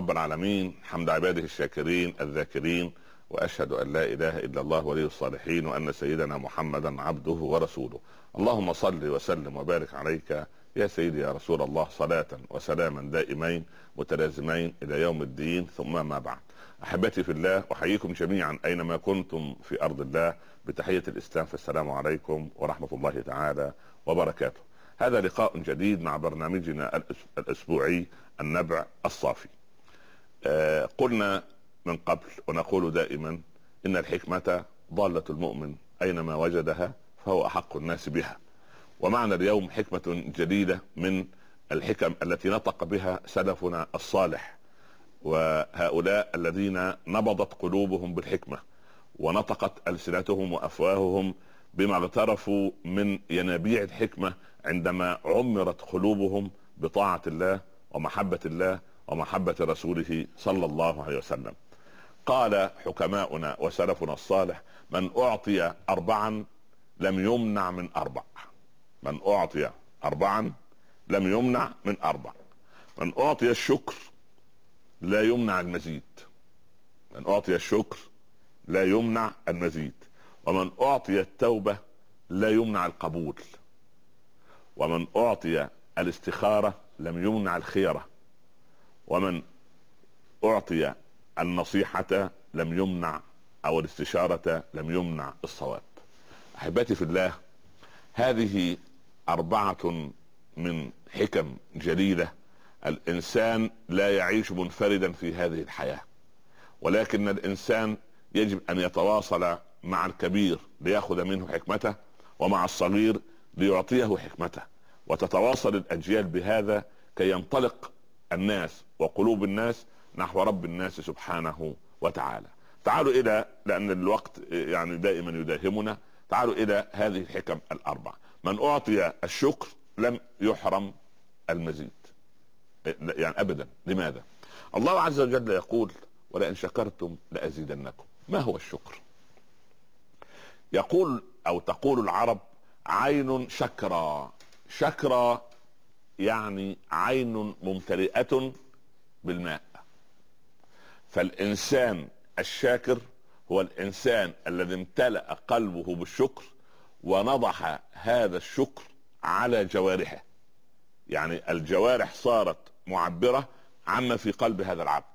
رب العالمين حمد عباده الشاكرين الذاكرين، وأشهد أن لا إله إلا الله ولي الصالحين، وأن سيدنا محمدا عبده ورسوله. اللهم صل وسلم وبارك عليك يا سيدي يا رسول الله، صلاة وسلاما دائمين متلازمين إلى يوم الدين، ثم ما بعد. أحبتي في الله، أحييكم جميعا أينما كنتم في أرض الله بتحية الإسلام، فالسلام عليكم ورحمة الله تعالى وبركاته. هذا لقاء جديد مع برنامجنا الأسبوعي النبع الصافي. قلنا من قبل ونقول دائما إن الحكمة ضالة المؤمن أينما وجدها فهو أحق الناس بها. ومعنا اليوم حكمة جديدة من الحكم التي نطق بها سلفنا الصالح، وهؤلاء الذين نبضت قلوبهم بالحكمة ونطقت ألسنتهم وأفواههم بما اغترفوا من ينابيع الحكمة عندما عمرت قلوبهم بطاعة الله ومحبة الله ومحبة رسوله صلى الله عليه وسلم. قال حكماؤنا وسلفنا الصالح: من أعطي أربعا لم يمنع من أربع. من أعطي أربعا لم يمنع من أربع. من أعطي الشكر لا يمنع المزيد. من أعطي الشكر لا يمنع المزيد. ومن أعطي التوبة لا يمنع القبول. ومن أعطي الاستخارة لم يمنع الخيرة. ومن أعطي النصيحة لم يمنع أو الاستشارة لم يمنع الصواب. أحبتي في الله، هذه أربعة من حكم جليلة. الإنسان لا يعيش منفردا في هذه الحياة، ولكن الإنسان يجب أن يتواصل مع الكبير ليأخذ منه حكمته، ومع الصغير ليعطيه حكمته، وتتواصل الأجيال بهذا كي ينطلق الناس وقلوب الناس نحو رب الناس سبحانه وتعالى. تعالوا إلى، لأن الوقت يعني دائما يداهمنا، تعالوا إلى هذه الحكم الأربع. من أعطي الشكر لم يحرم المزيد، يعني أبدا. لماذا؟ الله عز وجل يقول: ولئن شكرتم لأزيدنكم. ما هو الشكر؟ يقول أو تقول العرب: عين شكرا. شكرا يعني عين ممتلئة بالماء. فالإنسان الشاكر هو الإنسان الذي امتلأ قلبه بالشكر ونضح هذا الشكر على جوارحه. يعني الجوارح صارت معبرة عما في قلب هذا العبد.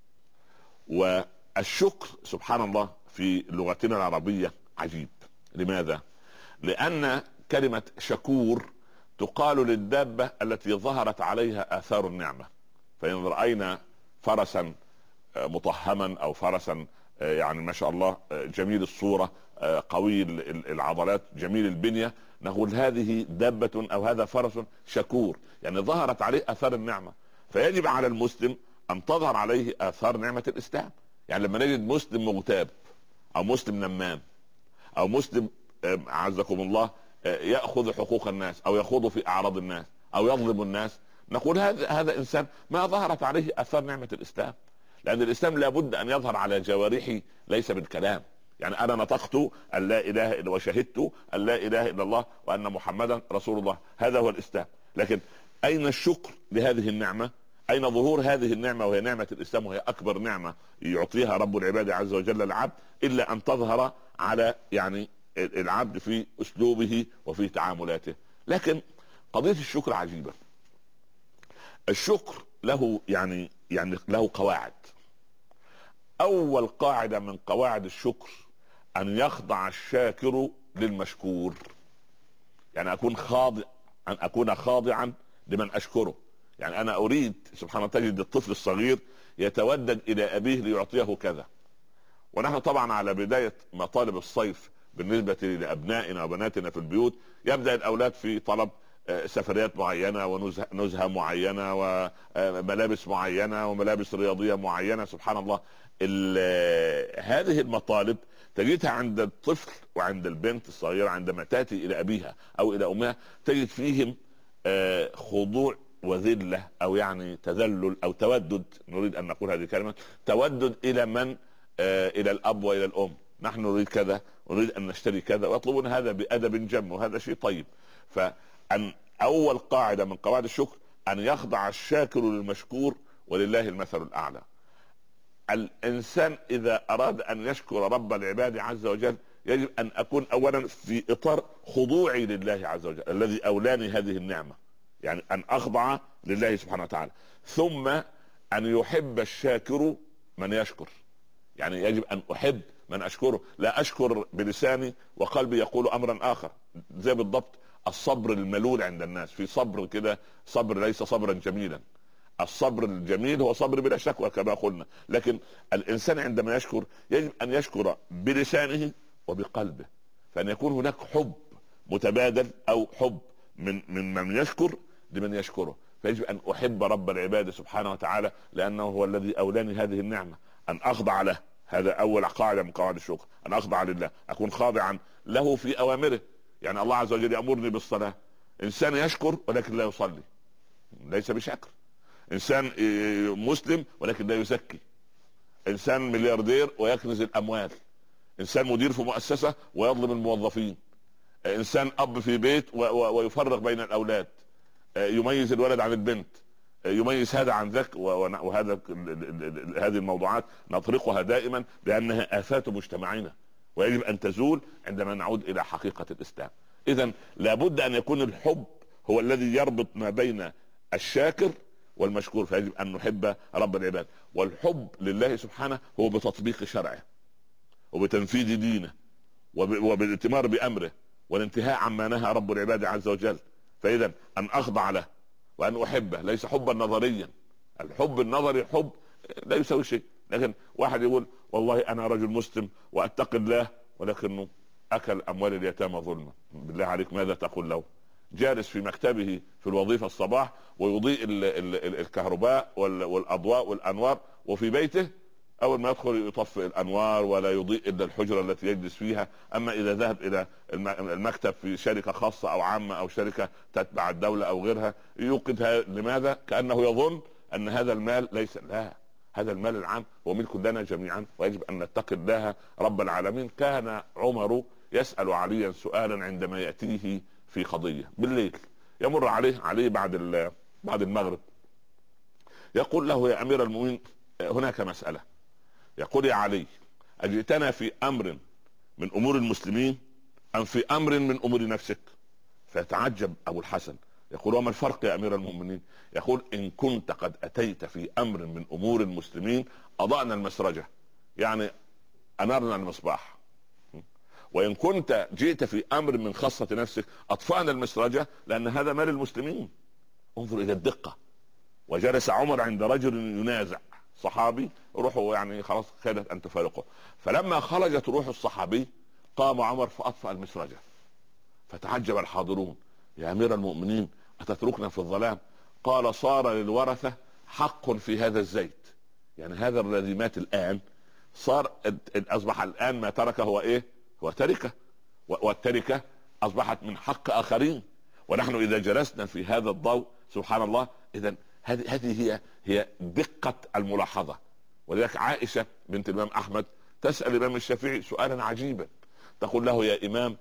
والشكر سبحان الله في لغتنا العربية عجيب. لماذا؟ لأن كلمة شكور تقال للدابة التي ظهرت عليها آثار النعمة. فإن رأينا فرسا مطهما أو فرسا يعني ما شاء الله جميل الصورة قوي العضلات جميل البنية، نقول هذه دابة أو هذا فرس شكور، يعني ظهرت عليه آثار النعمة. فيجب على المسلم أن تظهر عليه آثار نعمة الإسلام. يعني لما نجد مسلم مغتاب أو مسلم نمام أو مسلم عزكم الله يأخذ حقوق الناس أو يخوض في أعراض الناس أو يظلم الناس، نقول هذا إنسان ما ظهرت عليه آثار نعمة الإسلام. لأن الإسلام لابد أن يظهر على جوارحي ليس بالكلام. يعني أنا نطقت أن لا إله إلا وشهدت أن لا إله إلا الله وأن محمدا رسول الله، هذا هو الإسلام. لكن أين الشكر لهذه النعمة؟ أين ظهور هذه النعمة وهي نعمة الإسلام، وهي أكبر نعمة يعطيها رب العباد عز وجل العبد، إلا أن تظهر على يعني العبد في أسلوبه وفي تعاملاته. لكن قضية الشكر عجيبة. الشكر له يعني له قواعد. أول قاعدة من قواعد الشكر أن يخضع الشاكر للمشكور. يعني أن أكون خاضعا لمن أشكره. يعني أنا أريد سبحان الله، تجد الطفل الصغير يتودد إلى أبيه ليعطيه كذا. ونحن طبعا على بداية مطالب الصيف بالنسبة لأبنائنا وبناتنا في البيوت، يبدأ الأولاد في طلب سفريات معينة ونزهة معينة وملابس معينة وملابس رياضية معينة. سبحان الله، هذه المطالب تجدها عند الطفل وعند البنت الصغيرة عندما تأتي إلى أبيها أو إلى أمها، تجد فيهم خضوع وذلة أو يعني تذلل أو تودد. نريد أن نقول هذه الكلمة، تودد إلى من؟ إلى الأب وإلى الأم. نحن نريد كذا، نريد أن نشتري كذا، ويطلبون هذا بأدب جم، وهذا شيء طيب. فأن أول قاعدة من قواعد الشكر أن يخضع الشاكر للمشكور ولله المثل الاعلى. الانسان اذا اراد ان يشكر رب العباد عز وجل يجب ان اكون اولا في اطار خضوعي لله عز وجل الذي اولاني هذه النعمه، يعني ان اخضع لله سبحانه وتعالى، ثم ان يحب الشاكر من يشكر. يعني يجب ان احب من اشكره، لا اشكر بلساني وقلبي يقول امرا اخر. زي بالضبط الصبر الملول عند الناس، في صبر كده صبر ليس صبرا جميلا. الصبر الجميل هو صبر بلا شكوى كما قلنا، لكن الانسان عندما يشكر يجب ان يشكر بلسانه وبقلبه، فان يكون هناك حب متبادل او حب من يشكر لمن يشكره. فيجب ان احب رب العباد سبحانه وتعالى لانه هو الذي اولاني هذه النعمه، ان اخضع له. هذا اول قاعده من قواعد الشكر، ان اخضع لله، اكون خاضعا له في اوامره. يعني الله عز وجل يامرني بالصلاه، انسان يشكر ولكن لا يصلي ليس بشكر. انسان مسلم ولكن لا يزكي. انسان ملياردير ويكنز الاموال. انسان مدير في مؤسسه ويظلم الموظفين. انسان اب في بيت ويفرق بين الاولاد، يميز الولد عن البنت، يميز هذا عن ذاك. وهذا هذه الموضوعات نطرقها دائما لانها افات مجتمعنا، ويجب ان تزول عندما نعود الى حقيقه الاسلام. اذا لابد ان يكون الحب هو الذي يربط ما بين الشاكر والمشكور، فيجب ان نحب رب العباد. والحب لله سبحانه هو بتطبيق شرعه وبتنفيذ دينه وبالاتمار بامره والانتهاء عما نهى رب العباد عز وجل. فاذا ان اخضع له وان احبه، ليس حبا نظريا. الحب النظري حب لا يساوي شيء، لكن واحد يقول والله انا رجل مسلم واتقي الله ولكنه اكل اموال اليتامى ظلما، بالله عليك ماذا تقول له؟ جالس في مكتبه في الوظيفه الصباح ويضيء الكهرباء والاضواء والانوار، وفي بيته اول ما يدخل يطفئ الانوار ولا يضيء الا الحجره التي يجلس فيها. اما اذا ذهب الى المكتب في شركه خاصه او عامه او شركه تتبع الدوله او غيرها يوقدها. لماذا؟ كانه يظن ان هذا المال ليس، لا، هذا المال العام هو ملك لنا جميعا، ويجب ان نتقي الله رب العالمين. كان عمر يسال عليا سؤالا عندما ياتيه في قضيه بالليل، يمر عليه بعد المغرب، يقول له يا امير المؤمنين هناك مساله. يقول يا علي اجئتنا في امر من امور المسلمين ام في امر من امور نفسك؟ فيتعجب ابو الحسن يقول وما الفرق يا امير المؤمنين؟ يقول ان كنت قد اتيت في امر من امور المسلمين اضأنا المسرجه، يعني انارنا المصباح، وان كنت جئت في امر من خاصه نفسك اطفأنا المسرجه لان هذا مال المسلمين. انظر الى الدقه. وجلس عمر عند رجل ينازع صحابي، روحه يعني خلاص كادت ان تفارقه، فلما خرجت روح الصحابي قام عمر فاطفأ المسرجه، فتعجب الحاضرون يا امير المؤمنين اتتركنا في الظلام؟ قال صار للورثه حق في هذا الزيت، يعني هذا الذي مات الان صار اصبح الان ما تركه هو ايه؟ هو تركه، والتركه اصبحت من حق اخرين. ونحن اذا جلسنا في هذا الضوء سبحان الله، اذا هذه هي دقة الملاحظة. ولذلك عائشة بنت الإمام أحمد تسأل الإمام الشافعي سؤالا عجيبا، تقول له يا إمام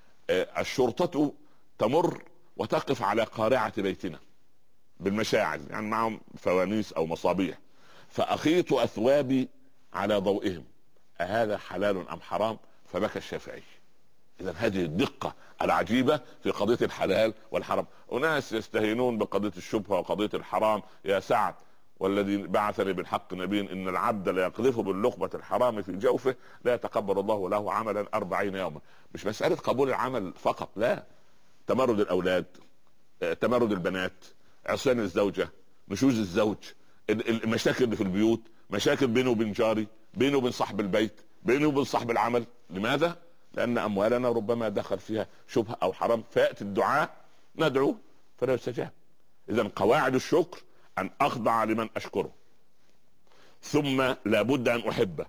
الشرطة تمر وتقف على قارعة بيتنا بالمشاعل، يعني معهم فوانيس أو مصابيح، فأخيط أثوابي على ضوئهم، أهذا حلال أم حرام؟ فبكى الشافعي. إذا هذه الدقة العجيبة في قضية الحلال والحرام. وناس يستهينون بقضية الشبهة وقضية الحرام. يا سعد والذي بعثني بالحق نبيا إن العبد لا يقذف باللقمة الحرام في جوفه لا يتقبل الله له عملا 40 يوما. مش مسألة قبول العمل فقط، لا، تمرد الأولاد، تمرد البنات، عصيان الزوجة، نشوز الزوج، المشاكل اللي في البيوت، مشاكل بينه وبين جاري، بينه وبين صاحب البيت، بينه وبين صاحب العمل. لماذا؟ لأن أموالنا ربما دخل فيها شبهة أو حرام، فيأتي الدعاء ندعو فلا يستجاب. إذن قواعد الشكر أن أخضع لمن أشكره، ثم لابد أن أحبه.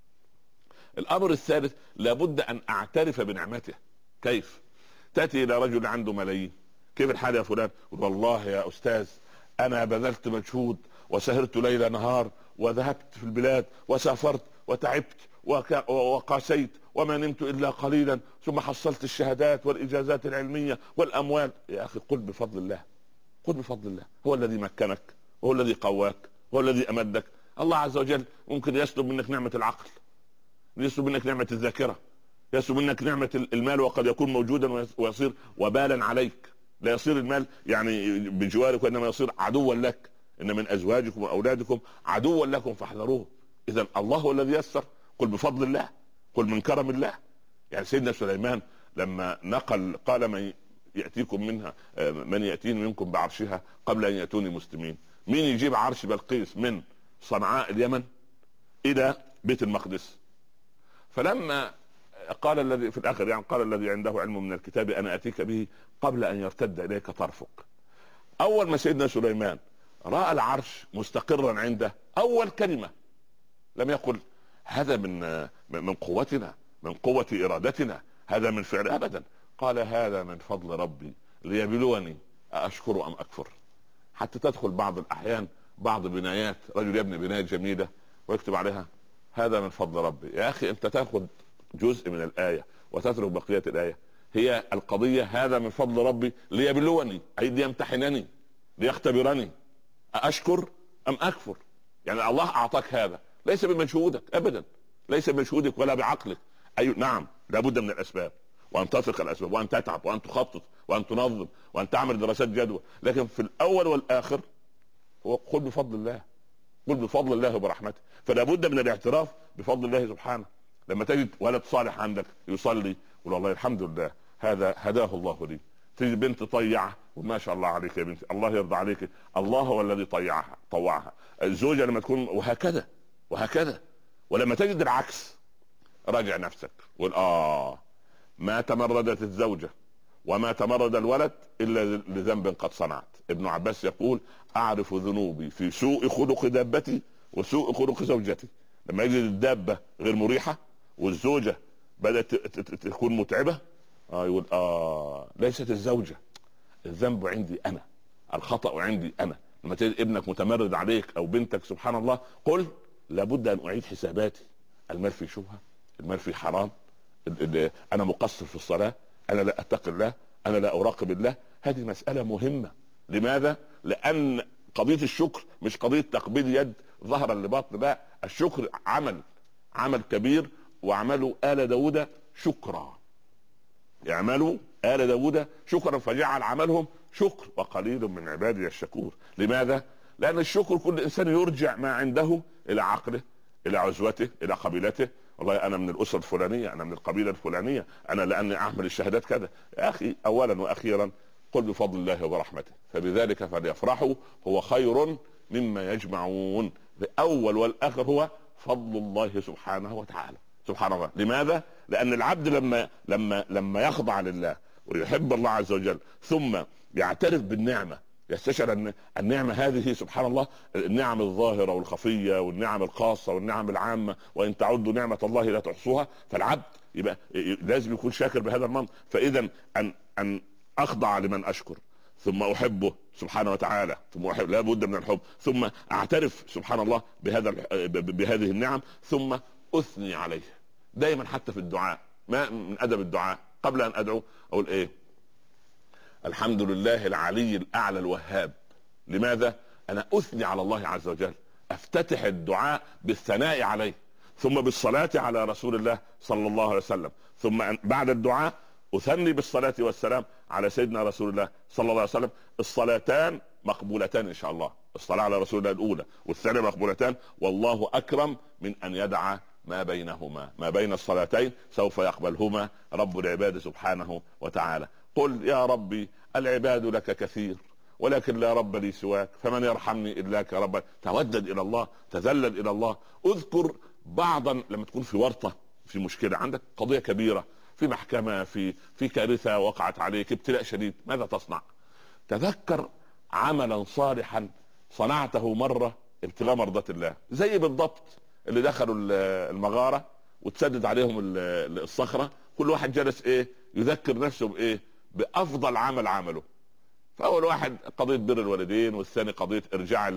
الأمر الثالث لابد أن أعترف بنعمته. كيف؟ تأتي إلى رجل عنده ملايين، كيف الحال يا فلان؟ والله يا أستاذ أنا بذلت مجهود وسهرت ليل نهار وذهبت في البلاد وسافرت وتعبت وقاسيت وما نمت إلا قليلا، ثم حصلت الشهادات والإجازات العلمية والأموال. يا أخي قل بفضل الله، قل بفضل الله، هو الذي مكنك وهو الذي قواك هو الذي امدك. الله عز وجل ممكن يسلب منك نعمة العقل، يسلب منك نعمة الذاكرة، يسلب منك نعمة المال، وقد يكون موجودا ويصير وبالا عليك. لا يصير المال يعني بجوارك، وانما يصير عدوا لك. ان من ازواجكم واولادكم عدوا لكم فاحذروه. اذا الله هو الذي يسر. قل بفضل الله، قل من كرم الله. يعني سيدنا سليمان لما نقل قال من ياتيكم منها، من ياتيني منكم بعرشها قبل ان ياتوني مسلمين. مين يجيب عرش بلقيس من صنعاء اليمن الى بيت المقدس؟ فلما قال الذي في الاخر يعني قال الذي عنده علم من الكتاب انا اتيك به قبل ان يرتد اليك طرفك. اول ما سيدنا سليمان راى العرش مستقرا عنده، اول كلمه لم يقل هذا من قوتنا، من قوه ارادتنا، هذا من فعل، ابدا. قال هذا من فضل ربي ليبلوني أأشكر أم أكفر. حتى تدخل بعض الأحيان بعض بنايات، رجل يبني بناية جميلة ويكتب عليها هذا من فضل ربي. يا أخي أنت تأخذ جزء من الآية وتترك بقية الآية. هي القضية هذا من فضل ربي ليبلوني، أي ليمتحنني ليختبرني أأشكر أم أكفر. يعني الله أعطاك هذا ليس بمجهودك أبدا، ليس بمجهودك ولا بعقلك. أي نعم لابد من الأسباب، وأن تثق الأسباب، وأن تتعب، وأن تخطط، وأن تنظم، وأن تعمل دراسات جدوى. لكن في الأول والآخر هو قل بفضل الله، قل بفضل الله وبرحمته. فلا بد من الاعتراف بفضل الله سبحانه. لما تجد ولد صالح عندك يصلي قل والله الحمد لله هذا هداه الله لي. تجد بنت طيعة وما شاء الله عليك يا بنتي، الله يرضى عليك، الله هو الذي طوعها. الزوجة لما تكون وهكذا وهكذا. ولما تجد العكس راجع نفسك وقل ما تمردت الزوجة وما تمرد الولد إلا لذنب قد صنعت. ابن عباس يقول أعرف ذنوبي في سوء خلق دابتي وسوء خلق زوجتي. لما يجد الدابة غير مريحة والزوجة بدأت تكون متعبة يقول ليست الزوجة، الذنب عندي أنا، الخطأ عندي أنا. لما تجد ابنك متمرد عليك أو بنتك سبحان الله قل لابد أن أعيد حساباتي. المال في شبهة، المال في حرام، انا مقصر في الصلاة، انا لا اتقي الله، انا لا اراقب الله. هذه مسألة مهمة. لماذا؟ لان قضية الشكر مش قضية تقبيل يد ظهرا لبطن، لا، الشكر عمل كبير. واعملوا آل داود شكرا، يعملوا آل داود شكرا فجعل عملهم شكر وقليل من عبادي الشكور. لماذا؟ لان الشكر كل انسان يرجع ما عنده الى عقله، الى عزوته، الى قبيلته. والله انا من الاسره الفلانيه، انا من القبيله الفلانيه، انا لاني اعمل الشهادات كذا. يا اخي اولا واخيرا قل بفضل الله وبرحمته فبذلك فليفرحوا هو خير مما يجمعون. الاول والاخر هو فضل الله سبحانه وتعالى. سبحان الله. لماذا؟ لان العبد لما يخضع لله ويحب الله عز وجل ثم يعترف بالنعمه، يستشعر ان النعمه هذه سبحان الله، النعم الظاهره والخفيه والنعم الخاصه والنعم العامه، وان تعدوا نعمه الله لا تحصوها. فالعبد يبقى لازم يكون شاكر بهذا المنطق. فاذا ان اخضع لمن اشكر ثم احبه سبحانه وتعالى، ثم احب، لا بد من الحب، ثم اعترف سبحان الله بهذه النعم، ثم اثني عليه دائما. حتى في الدعاء، ما من ادب الدعاء قبل ان ادعو اقول ايه؟ الحمد لله العلي الاعلى الوهاب. لماذا؟ انا اثني على الله عز وجل، افتتح الدعاء بالثناء عليه، ثم بالصلاة على رسول الله صلى الله عليه وسلم، ثم بعد الدعاء اثني بالصلاة والسلام على سيدنا رسول الله صلى الله عليه وسلم. الصلاتان مقبولتان ان شاء الله، الصلاة على رسول الله الاولى والثانية مقبولتان، والله اكرم من ان يدع ما بينهما، ما بين الصلاتين سوف يقبلهما رب العباد سبحانه وتعالى. قل يا ربي العباد لك كثير ولكن لا رب لي سواك، فمن يرحمني إلاك ربا. تودد إلى الله، تذلل إلى الله. اذكر بعضا لما تكون في ورطة، في مشكلة، عندك قضية كبيرة، في محكمة، في كارثة وقعت عليك، ابتلاء شديد، ماذا تصنع؟ تذكر عملا صالحا صنعته مرة ابتلاء مرضاة الله. زي بالضبط اللي دخلوا المغارة وتسدد عليهم الصخرة، كل واحد جلس ايه؟ يذكر نفسه بايه؟ بافضل عمل عمله. فاول واحد قضيه بر الوالدين، والثاني قضيه ارجاع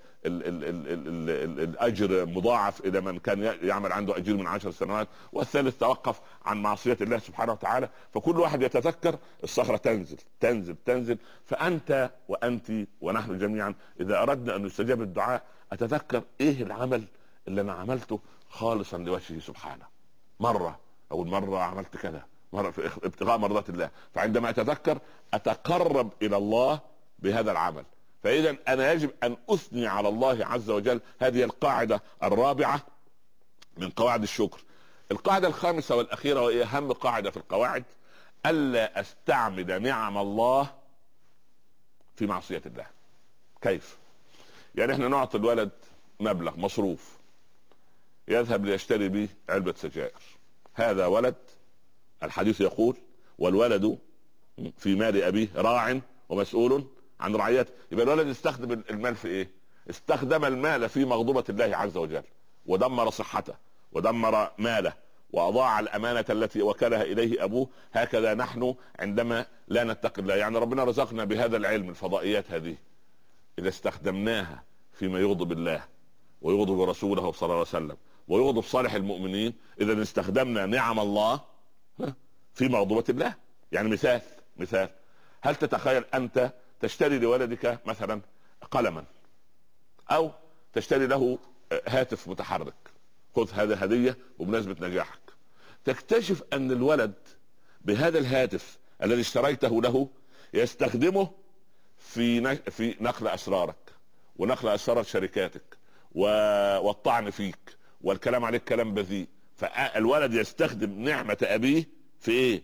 الاجر مضاعف الى من كان يعمل عنده اجير من 10 سنوات، والثالث توقف عن معصيه الله سبحانه وتعالى. فكل واحد يتذكر الصخره تنزل تنزل تنزل. فانت وانت ونحن جميعا اذا اردنا ان نستجاب الدعاء اتذكر ايه العمل اللي انا عملته خالصا لوجهه سبحانه. مرة اول مرة عملت كذا، مرة في ابتغاء مرضات الله، فعندما اتذكر اتقرب الى الله بهذا العمل. فاذا انا يجب ان اثني على الله عز وجل. هذه القاعدة الرابعة من قواعد الشكر. القاعدة الخامسة والاخيرة وهي اهم قاعدة في القواعد: الا استعمل نعم الله في معصية الله. كيف؟ يعني احنا نعطي الولد مبلغ مصروف يذهب ليشتري به علبة سجائر. هذا ولد، الحديث يقول: والولد في مال ابيه راع ومسؤول عن رعيته. يبقى الولد استخدم المال في ايه؟ استخدم المال في مغضوبة الله عز وجل، ودمر صحته ودمر ماله واضاع الامانة التي وكلها اليه ابوه. هكذا نحن عندما لا نتقي الله. يعني ربنا رزقنا بهذا العلم، الفضائيات هذه اذا استخدمناها فيما يغضب الله ويغضب رسوله صلى الله عليه وسلم ويغضب صالح المؤمنين، اذا استخدمنا نعم الله في مغضوبة الله. يعني مثال، هل تتخيل انت تشتري لولدك مثلا قلما او تشتري له هاتف متحرك؟ خذ هذا هدية بمناسبة نجاحك. تكتشف ان الولد بهذا الهاتف الذي اشتريته له يستخدمه في نقل اسرارك ونقل اسرار شركاتك والطعن فيك والكلام عليك كلام بذيء. فالولد يستخدم نعمة ابيه في ايه؟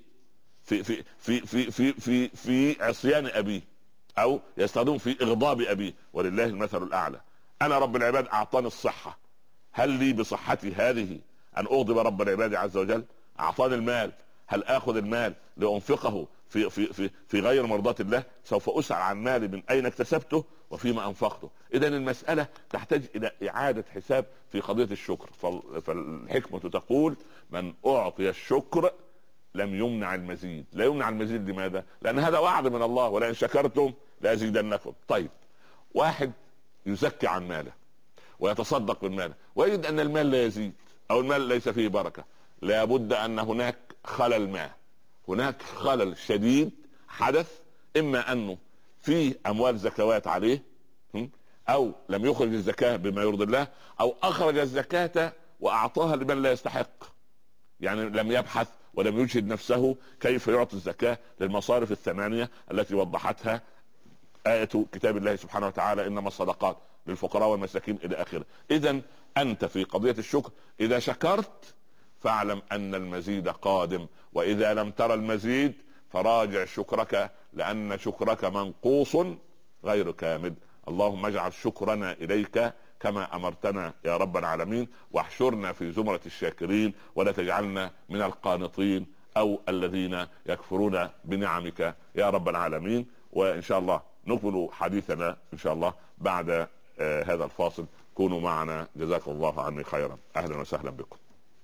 في عصيان ابيه، او يستخدمه في اغضاب ابيه. ولله المثل الاعلى. انا رب العباد اعطاني الصحة، هل لي بصحتي هذه ان اغضب رب العباد عز وجل؟ اعطاني المال، هل اخذ المال لانفقه في غير مرضاة الله؟ سوف اسأل عن مالي من اين اكتسبته وفيما انفقته. اذا المسألة تحتاج الى اعادة حساب في قضية الشكر. فالحكمة تقول: من اعطي الشكر لم يمنع المزيد. لا يمنع المزيد. لماذا؟ لان هذا وعد من الله: ولئن شكرتم لازيدنكم. طيب، واحد يزكي عن ماله ويتصدق من ماله ويجد ان المال لا يزيد او المال ليس فيه بركة، لابد ان هناك خلل ما، هناك خلل شديد حدث. اما انه في اموال زكوات عليه، او لم يخرج الزكاة بما يرضي الله، او اخرج الزكاة واعطاها لمن لا يستحق. يعني لم يبحث ولم يجهد نفسه كيف يعطي الزكاة للمصارف الثمانية التي وضحتها آية كتاب الله سبحانه وتعالى: انما الصدقات للفقراء والمساكين الى اخره. اذا انت في قضية الشكر اذا شكرت فاعلم ان المزيد قادم، واذا لم ترى المزيد فراجع شكرك، لان شكرك منقوص غير كامل. اللهم اجعل شكرنا اليك كما امرتنا يا رب العالمين، واحشرنا في زمرة الشاكرين، ولا تجعلنا من القانطين او الذين يكفرون بنعمك يا رب العالمين. وان شاء الله نكمل حديثنا ان شاء الله بعد هذا الفاصل. كونوا معنا، جزاكم الله عني خيرا. اهلا وسهلا بكم،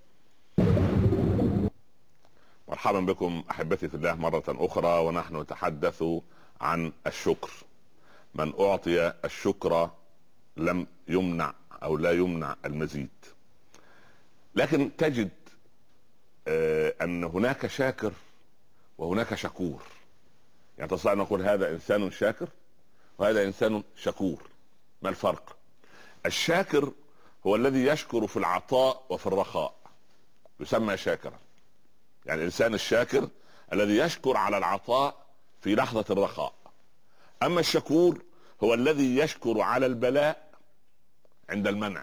مرحبا بكم احبتي في الله مرة اخرى، ونحن نتحدث عن الشكر. من اعطي الشكر لم يمنع او لا يمنع المزيد. لكن تجد ان هناك شاكر وهناك شكور. يعني تستطيع ان نقول هذا انسان شاكر وهذا انسان شكور. ما الفرق؟ الشاكر هو الذي يشكر في العطاء وفي الرخاء، يسمى شاكرا. يعني الانسان الشاكر الذي يشكر على العطاء في لحظة الرخاء. اما الشكور هو الذي يشكر على البلاء عند المنع،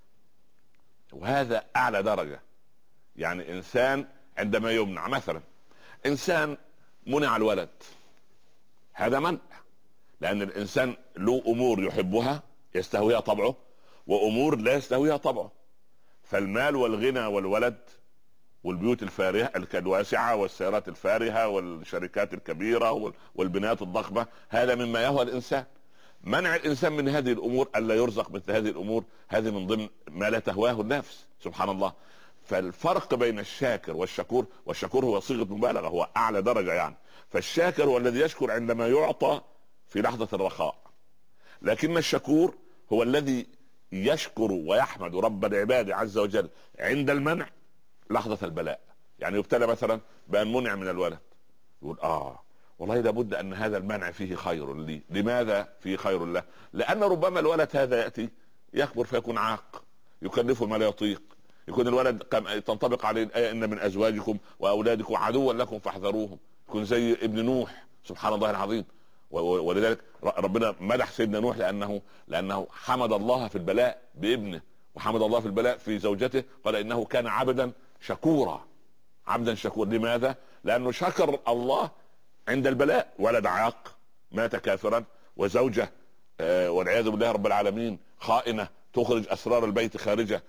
وهذا اعلى درجة. يعني انسان عندما يمنع، مثلا انسان منع الولد، هذا منع، لان الانسان له امور يحبها يستهويها طبعه وامور لا يستهويها طبعه. فالمال والغنى والولد والبيوت الفارهة الواسعة والسيارات الفارهة والشركات الكبيرة والبنايات الضخمة، هذا مما يهوى الانسان. منع الانسان من هذه الامور، الا يرزق مثل هذه الامور، هذه من ضمن ما لا تهواه النفس. سبحان الله. فالفرق بين الشاكر والشكور، والشكور هو صيغة مبالغة، هو اعلى درجة يعني. فالشاكر هو الذي يشكر عندما يعطى في لحظة الرخاء، لكن الشكور هو الذي يشكر ويحمد رب العباد عز وجل عند المنع لحظة البلاء. يعني يبتلى مثلا بأن منع من الولد، يقول والله لابد أن هذا المنع فيه خير لي. لماذا فيه خير له؟ لأن ربما الولد هذا يأتي يكبر فيكون عاق، يكلفه ما لا يطيق، يكون الولد تنطبق عليه الآية إن من أزواجكم وأولادكم عدوا لكم فاحذروهم، يكون زي ابن نوح سبحان الله العظيم. ولذلك ربنا مدح سيدنا نوح لأنه حمد الله في البلاء بابنه، وحمد الله في البلاء في زوجته، قال إنه كان عبدا شكورا. عبدا شكورا لماذا؟ لأنه شكر الله عند البلاء. ولد عاق مات كافرا، وزوجة والعياذ بالله رب العالمين خائنة تخرج أسرار البيت خارجة،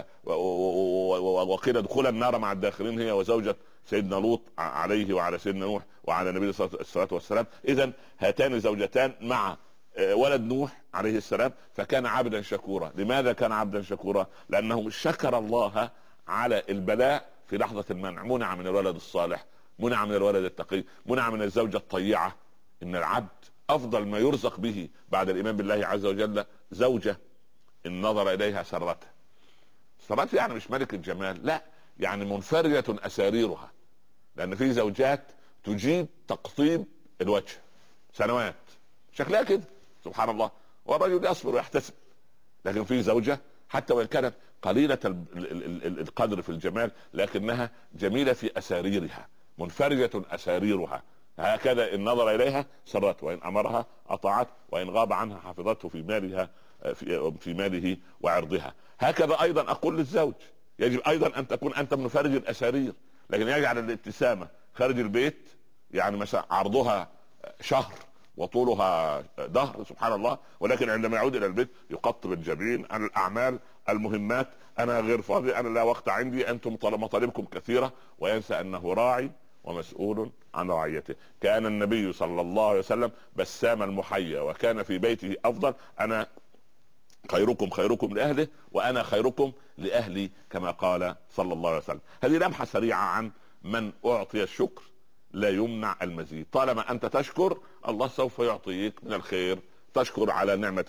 وقيل ادخل النار مع الداخلين، هي وزوجة سيدنا لوط عليه وعلى سيدنا نوح وعلى النبي الصلاة والسلام. إذن هاتان زوجتان مع ولد نوح عليه السلام، فكان عبدا شكورا. لماذا كان عبدا شكورا؟ لأنه شكر الله على البلاء في لحظة المنع. منع من الولد الصالح، منع من الولد التقي، منع من الزوجة الطيعة. إن العبد أفضل ما يرزق به بعد الإيمان بالله عز وجل زوجة إن نظر إليها سرته. سرته يعني مش ملك الجمال، لا، يعني منفرجة أساريرها. لأن في زوجات تجيد تقطيب الوجه سنوات، شكلها كده سبحان الله، والرجل يصبر ويحتسب. لكن في زوجة حتى وإن كانت قليلة القدر في الجمال، لكنها جميلة في أساريرها، منفرجة أساريرها. هكذا إن نظر إليها سرته، وإن أمرها أطاعت، وإن غاب عنها حفظته في مالها في ماله وعرضها. هكذا أيضا أقول للزوج، يجب أيضا أن تكون أنت منفرج الأسارير، لكن يجعل الابتسامة خارج البيت يعني مثلا عرضها شهر وطولها دهر سبحان الله، ولكن عندما يعود الى البيت يقطب الجبين عن الاعمال المهمات. انا غير فاضي، انا لا وقت عندي، انتم مطالبكم كثيره، وينسى انه راعي ومسؤول عن رعيته. كان النبي صلى الله عليه وسلم بسام المحيا، وكان في بيته افضل. انا خيركم لاهله، وانا خيركم لاهلي، كما قال صلى الله عليه وسلم. هذه لمحه سريعه عن من اعطي الشكر لا يمنع المزيد. طالما انت تشكر الله سوف يعطيك من الخير. تشكر على نعمة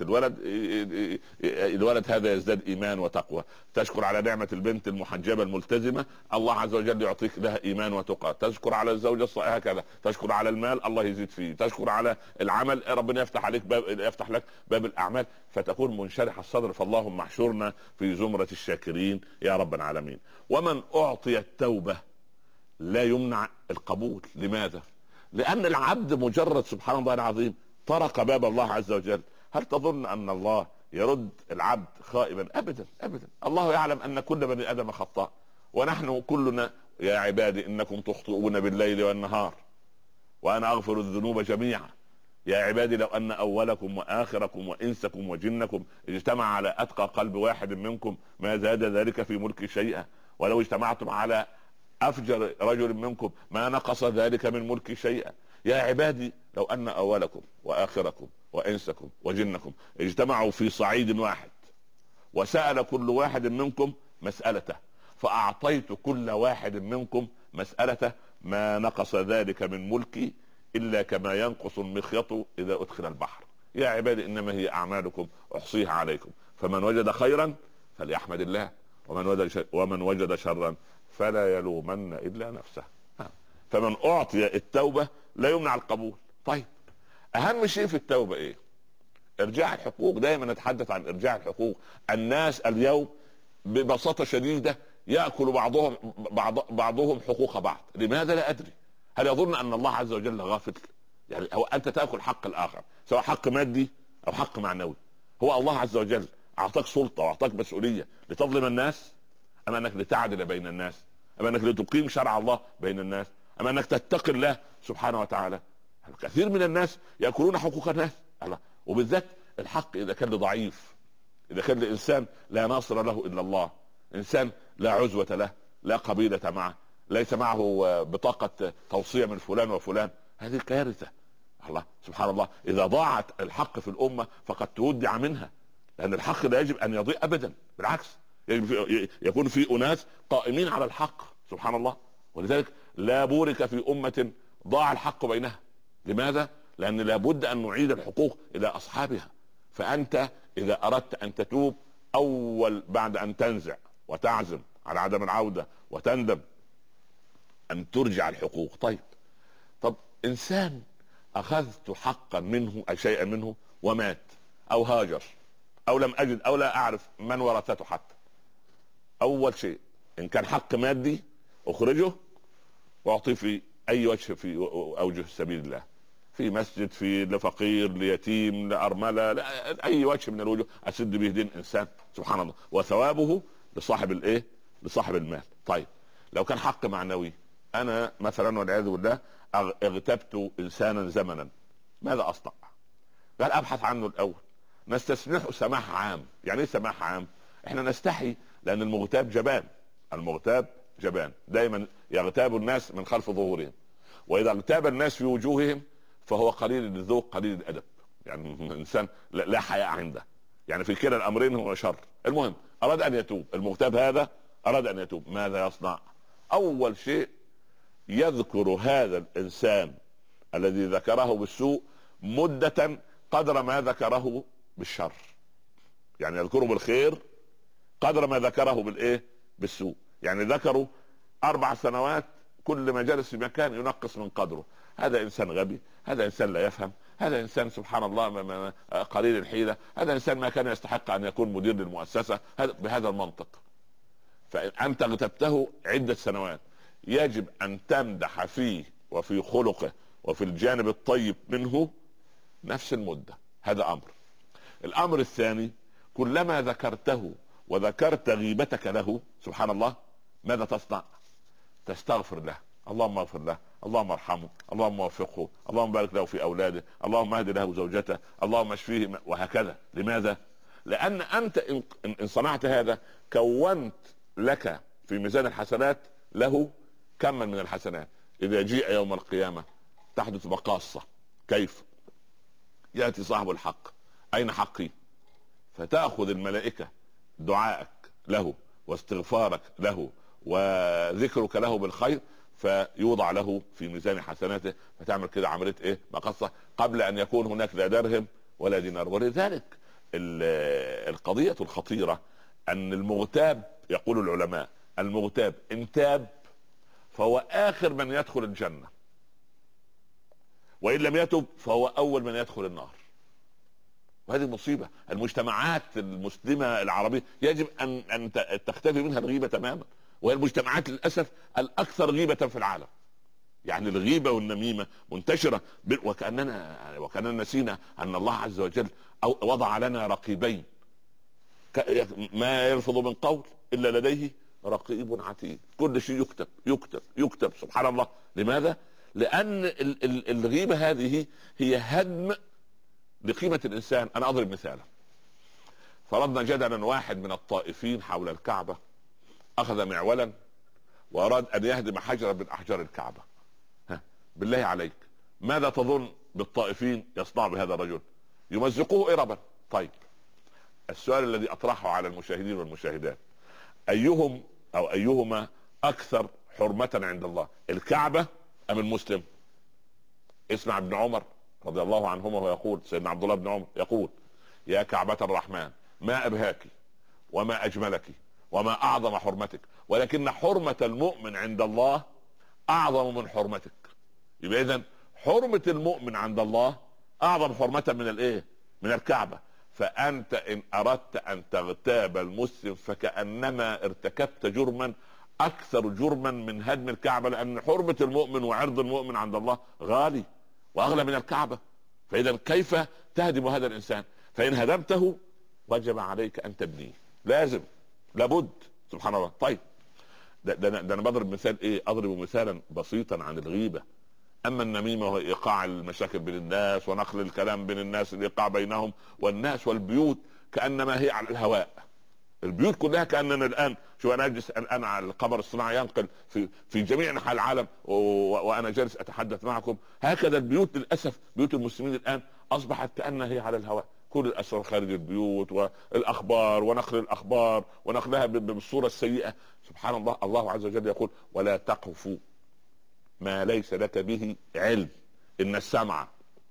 الولد هذا يزداد ايمان وتقوى. تشكر على نعمة البنت المحجبة الملتزمة، الله عز وجل يعطيك لها ايمان وتقى. تشكر على الزوجة هكذا. تشكر على المال، الله يزيد فيه. تشكر على العمل، ربنا يفتح عليك يفتح لك باب الاعمال، فتكون منشرح الصدر. فاللهم احشرنا في زمرة الشاكرين يا رب العالمين. ومن اعطي التوبة لا يمنع القبول. لماذا؟ لأن العبد مجرد سبحان الله العظيم طرق باب الله عز وجل. هل تظن أن الله يرد العبد خائبا؟ أبدا أبدا. الله يعلم أن كل بني آدم خطاء، ونحن كلنا يا عبادي إنكم تخطئون بالليل والنهار وأنا أغفر الذنوب جميعا. يا عبادي لو أن أولكم وآخركم وإنسكم وجنكم اجتمع على أتقى قلب واحد منكم ما زاد ذلك في ملك شيئا، ولو اجتمعتم على أفجر رجل منكم ما نقص ذلك من ملك شيئا. يا عبادي لو أن أولكم وآخركم وإنسكم وجنكم اجتمعوا في صعيد واحد وسأل كل واحد منكم مسألته، فأعطيت كل واحد منكم مسألته، ما نقص ذلك من ملكي إلا كما ينقص المخيط إذا أدخل البحر. يا عبادي إنما هي أعمالكم أحصيها عليكم، فمن وجد خيرا فليحمد الله، ومن وجد شرا فلا يلومن إلا نفسه. فمن أعطي التوبة لا يمنع القبول. طيب أهم شيء في التوبة إيه؟ إرجاع الحقوق. دائما نتحدث عن إرجاع الحقوق. الناس اليوم ببساطة شديدة يأكل بعضهم حقوق بعض. لماذا؟ لا أدري. هل يظن أن الله عز وجل غافل؟ يعني هو أنت تأكل حق الآخر سواء حق مادي أو حق معنوي. هو الله عز وجل أعطاك سلطة وأعطاك مسؤولية لتظلم الناس، أم أنك لتعدل بين الناس، أم أنك لتقيم شرع الله بين الناس، أم أنك تتقي الله سبحانه وتعالى؟ كثير من الناس يأكلون حقوق الناس. الله، وبالذات الحق إذا كان ضعيف، إذا كان الإنسان لا ناصر له إلا الله، إنسان لا عزوة له، لا قبيلة معه، ليس معه بطاقة توصية من فلان وفلان، هذه كارثة. الله سبحان الله، إذا ضاعت الحق في الأمة فقد تودع منها، لأن الحق لا يجب أن يضيع أبدا، بالعكس يكون في أناس قائمين على الحق سبحان الله. ولذلك لا بورك في أمة ضاع الحق بينها. لماذا؟ لأن لابد أن نعيد الحقوق إلى أصحابها. فأنت إذا أردت أن تتوب، أول بعد أن تنزع وتعزم على عدم العودة وتندم، أن ترجع الحقوق. طب إنسان أخذت حقا منه أي شيئا منه ومات أو هاجر او لم اجد او لا اعرف من ورثته حتى، اول شيء ان كان حق مادي اخرجه واعطيه في اي وجه في اوجه سبيل الله، في مسجد، في لفقير، ليتيم، لارمله، اي وجه من الوجوه اسد به دين انسان، سبحان الله، وثوابه لصاحب الايه؟ لصاحب المال. طيب لو كان حق معنوي، انا مثلا والعياذ بالله اغتبت انسانا زمنا، ماذا اصنع؟ قال ابحث عنه الاول، نستسمحه سماح عام. يعني ايه سماح عام؟ احنا نستحي لان المغتاب جبان، المغتاب جبان دائما يغتاب الناس من خلف ظهورهم، واذا اغتاب الناس في وجوههم فهو قليل الذوق قليل الادب، يعني انسان لا حياء عنده، يعني في كلا الامرين هو شر. المهم اراد ان يتوب، المغتاب هذا اراد ان يتوب، ماذا يصنع؟ اول شيء يذكر هذا الانسان الذي ذكره بالسوء مدة قدر ما ذكره بالشر، يعني يذكره بالخير قدر ما ذكره بالايه؟ بالسوء. يعني ذكروا 4 سنوات كل ما جلس في مكان ينقص من قدره، هذا انسان غبي، هذا انسان لا يفهم، هذا انسان سبحان الله قليل الحيلة، هذا انسان ما كان يستحق ان يكون مدير للمؤسسة، بهذا المنطق. فانت اغتبته عدة سنوات، يجب ان تمدح فيه وفي خلقه وفي الجانب الطيب منه نفس المدة. هذا امر. الامر الثاني، كلما ذكرته وذكرت غيبتك له سبحان الله ماذا تصنع؟ تستغفر له، اللهم اغفر له، اللهم ارحمه، اللهم وفقه، اللهم بارك له في اولاده، اللهم اهد له زوجته، اللهم اشفيه، وهكذا. لماذا؟ لان انت ان صنعت هذا كونت لك في ميزان الحسنات له كما من الحسنات. اذا جيء يوم القيامة تحدث مقاصة. كيف؟ يأتي صاحب الحق، اين حقي؟ فتأخذ الملائكة دعائك له واستغفارك له وذكرك له بالخير فيوضع له في ميزان حسناته، فتعمل كده عملية ايه؟ مقصة، قبل ان يكون هناك لا درهم ولا دينار. ولذلك القضية الخطيرة ان المغتاب، يقول العلماء المغتاب ان تاب فهو اخر من يدخل الجنة، وان لم يتب فهو اول من يدخل النار. وهذه مصيبة. المجتمعات المسلمة العربية يجب ان تختفي منها الغيبة تماما، وهي المجتمعات للأسف الأكثر غيبة في العالم. يعني الغيبة والنميمة منتشرة وكأننا نسينا أن الله عز وجل وضع لنا رقيبين، ما يلفظ من قول إلا لديه رقيب عتيد، كل شيء يكتب يكتب يكتب، سبحان الله. لماذا؟ لأن الغيبة هذه هي هدم لقيمة الإنسان. أنا أضرب مثالا، فرضنا جدلا واحد من الطائفين حول الكعبة أخذ معولا وأراد أن يهدم حجرا من أحجار الكعبة. بالله عليك ماذا تظن بالطائفين يصنع بهذا الرجل؟ يمزقوه إربا. طيب السؤال الذي أطرحه على المشاهدين والمشاهدات، أيهم أو أيهما أكثر حرمة عند الله، الكعبة أم المسلم؟ اسمع ابن عمر رضي الله عنهما ويقول، سيدنا عبد الله بن عمر يقول: يا كعبة الرحمن ما أبهاك وما أجملك وما أعظم حرمتك، ولكن حرمة المؤمن عند الله أعظم من حرمتك. يبقى إذن حرمة المؤمن عند الله أعظم حرمة من الإيه؟ من الكعبة. فأنت إن أردت أن تغتاب المسلم فكأنما ارتكبت جرما أكثر جرما من هدم الكعبة، لأن حرمة المؤمن وعرض المؤمن عند الله غالي وأغلى من الكعبة. فإذا كيف تهدم هذا الإنسان؟ فإن هدمته وجب عليك أن تبنيه، لازم لابد، سبحان الله. طيب ده أنا بضرب مثال إيه؟ أضرب مثالا بسيطا عن الغيبة. أما النميمة وهي إيقاع المشاكل بين الناس ونقل الكلام بين الناس، الإيقاع بينهم والناس والبيوت كأنما هي على الهواء. البيوت كلها كأننا الآن، شو أنا أجلس الآن على القمر الصناعي ينقل في جميع أنحاء العالم وأنا جالس أتحدث معكم. هكذا البيوت للأسف، بيوت المسلمين الآن أصبحت كأنها هي على الهواء، كل الأسرار خارج البيوت والأخبار ونقل الأخبار ونقلها بالصورة السيئة. سبحان الله. الله عز وجل يقول: ولا تقف ما ليس لك به علم إن السمع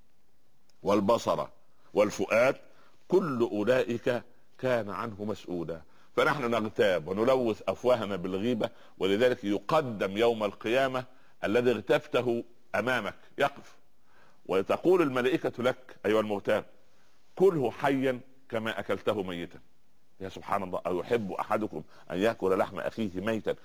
والبصر والفؤاد كل أولئك كان عنه مسؤولا. فنحن نغتاب ونلوث أفواهنا بالغيبة، ولذلك يقدم يوم القيامة الذي اغتبته أمامك، يقف وتقول الملائكة لك: أيها المغتاب كله حيا كما اكلته ميتا. يا سبحان الله، او يحب احدكم ان ياكل لحم اخيه ميتا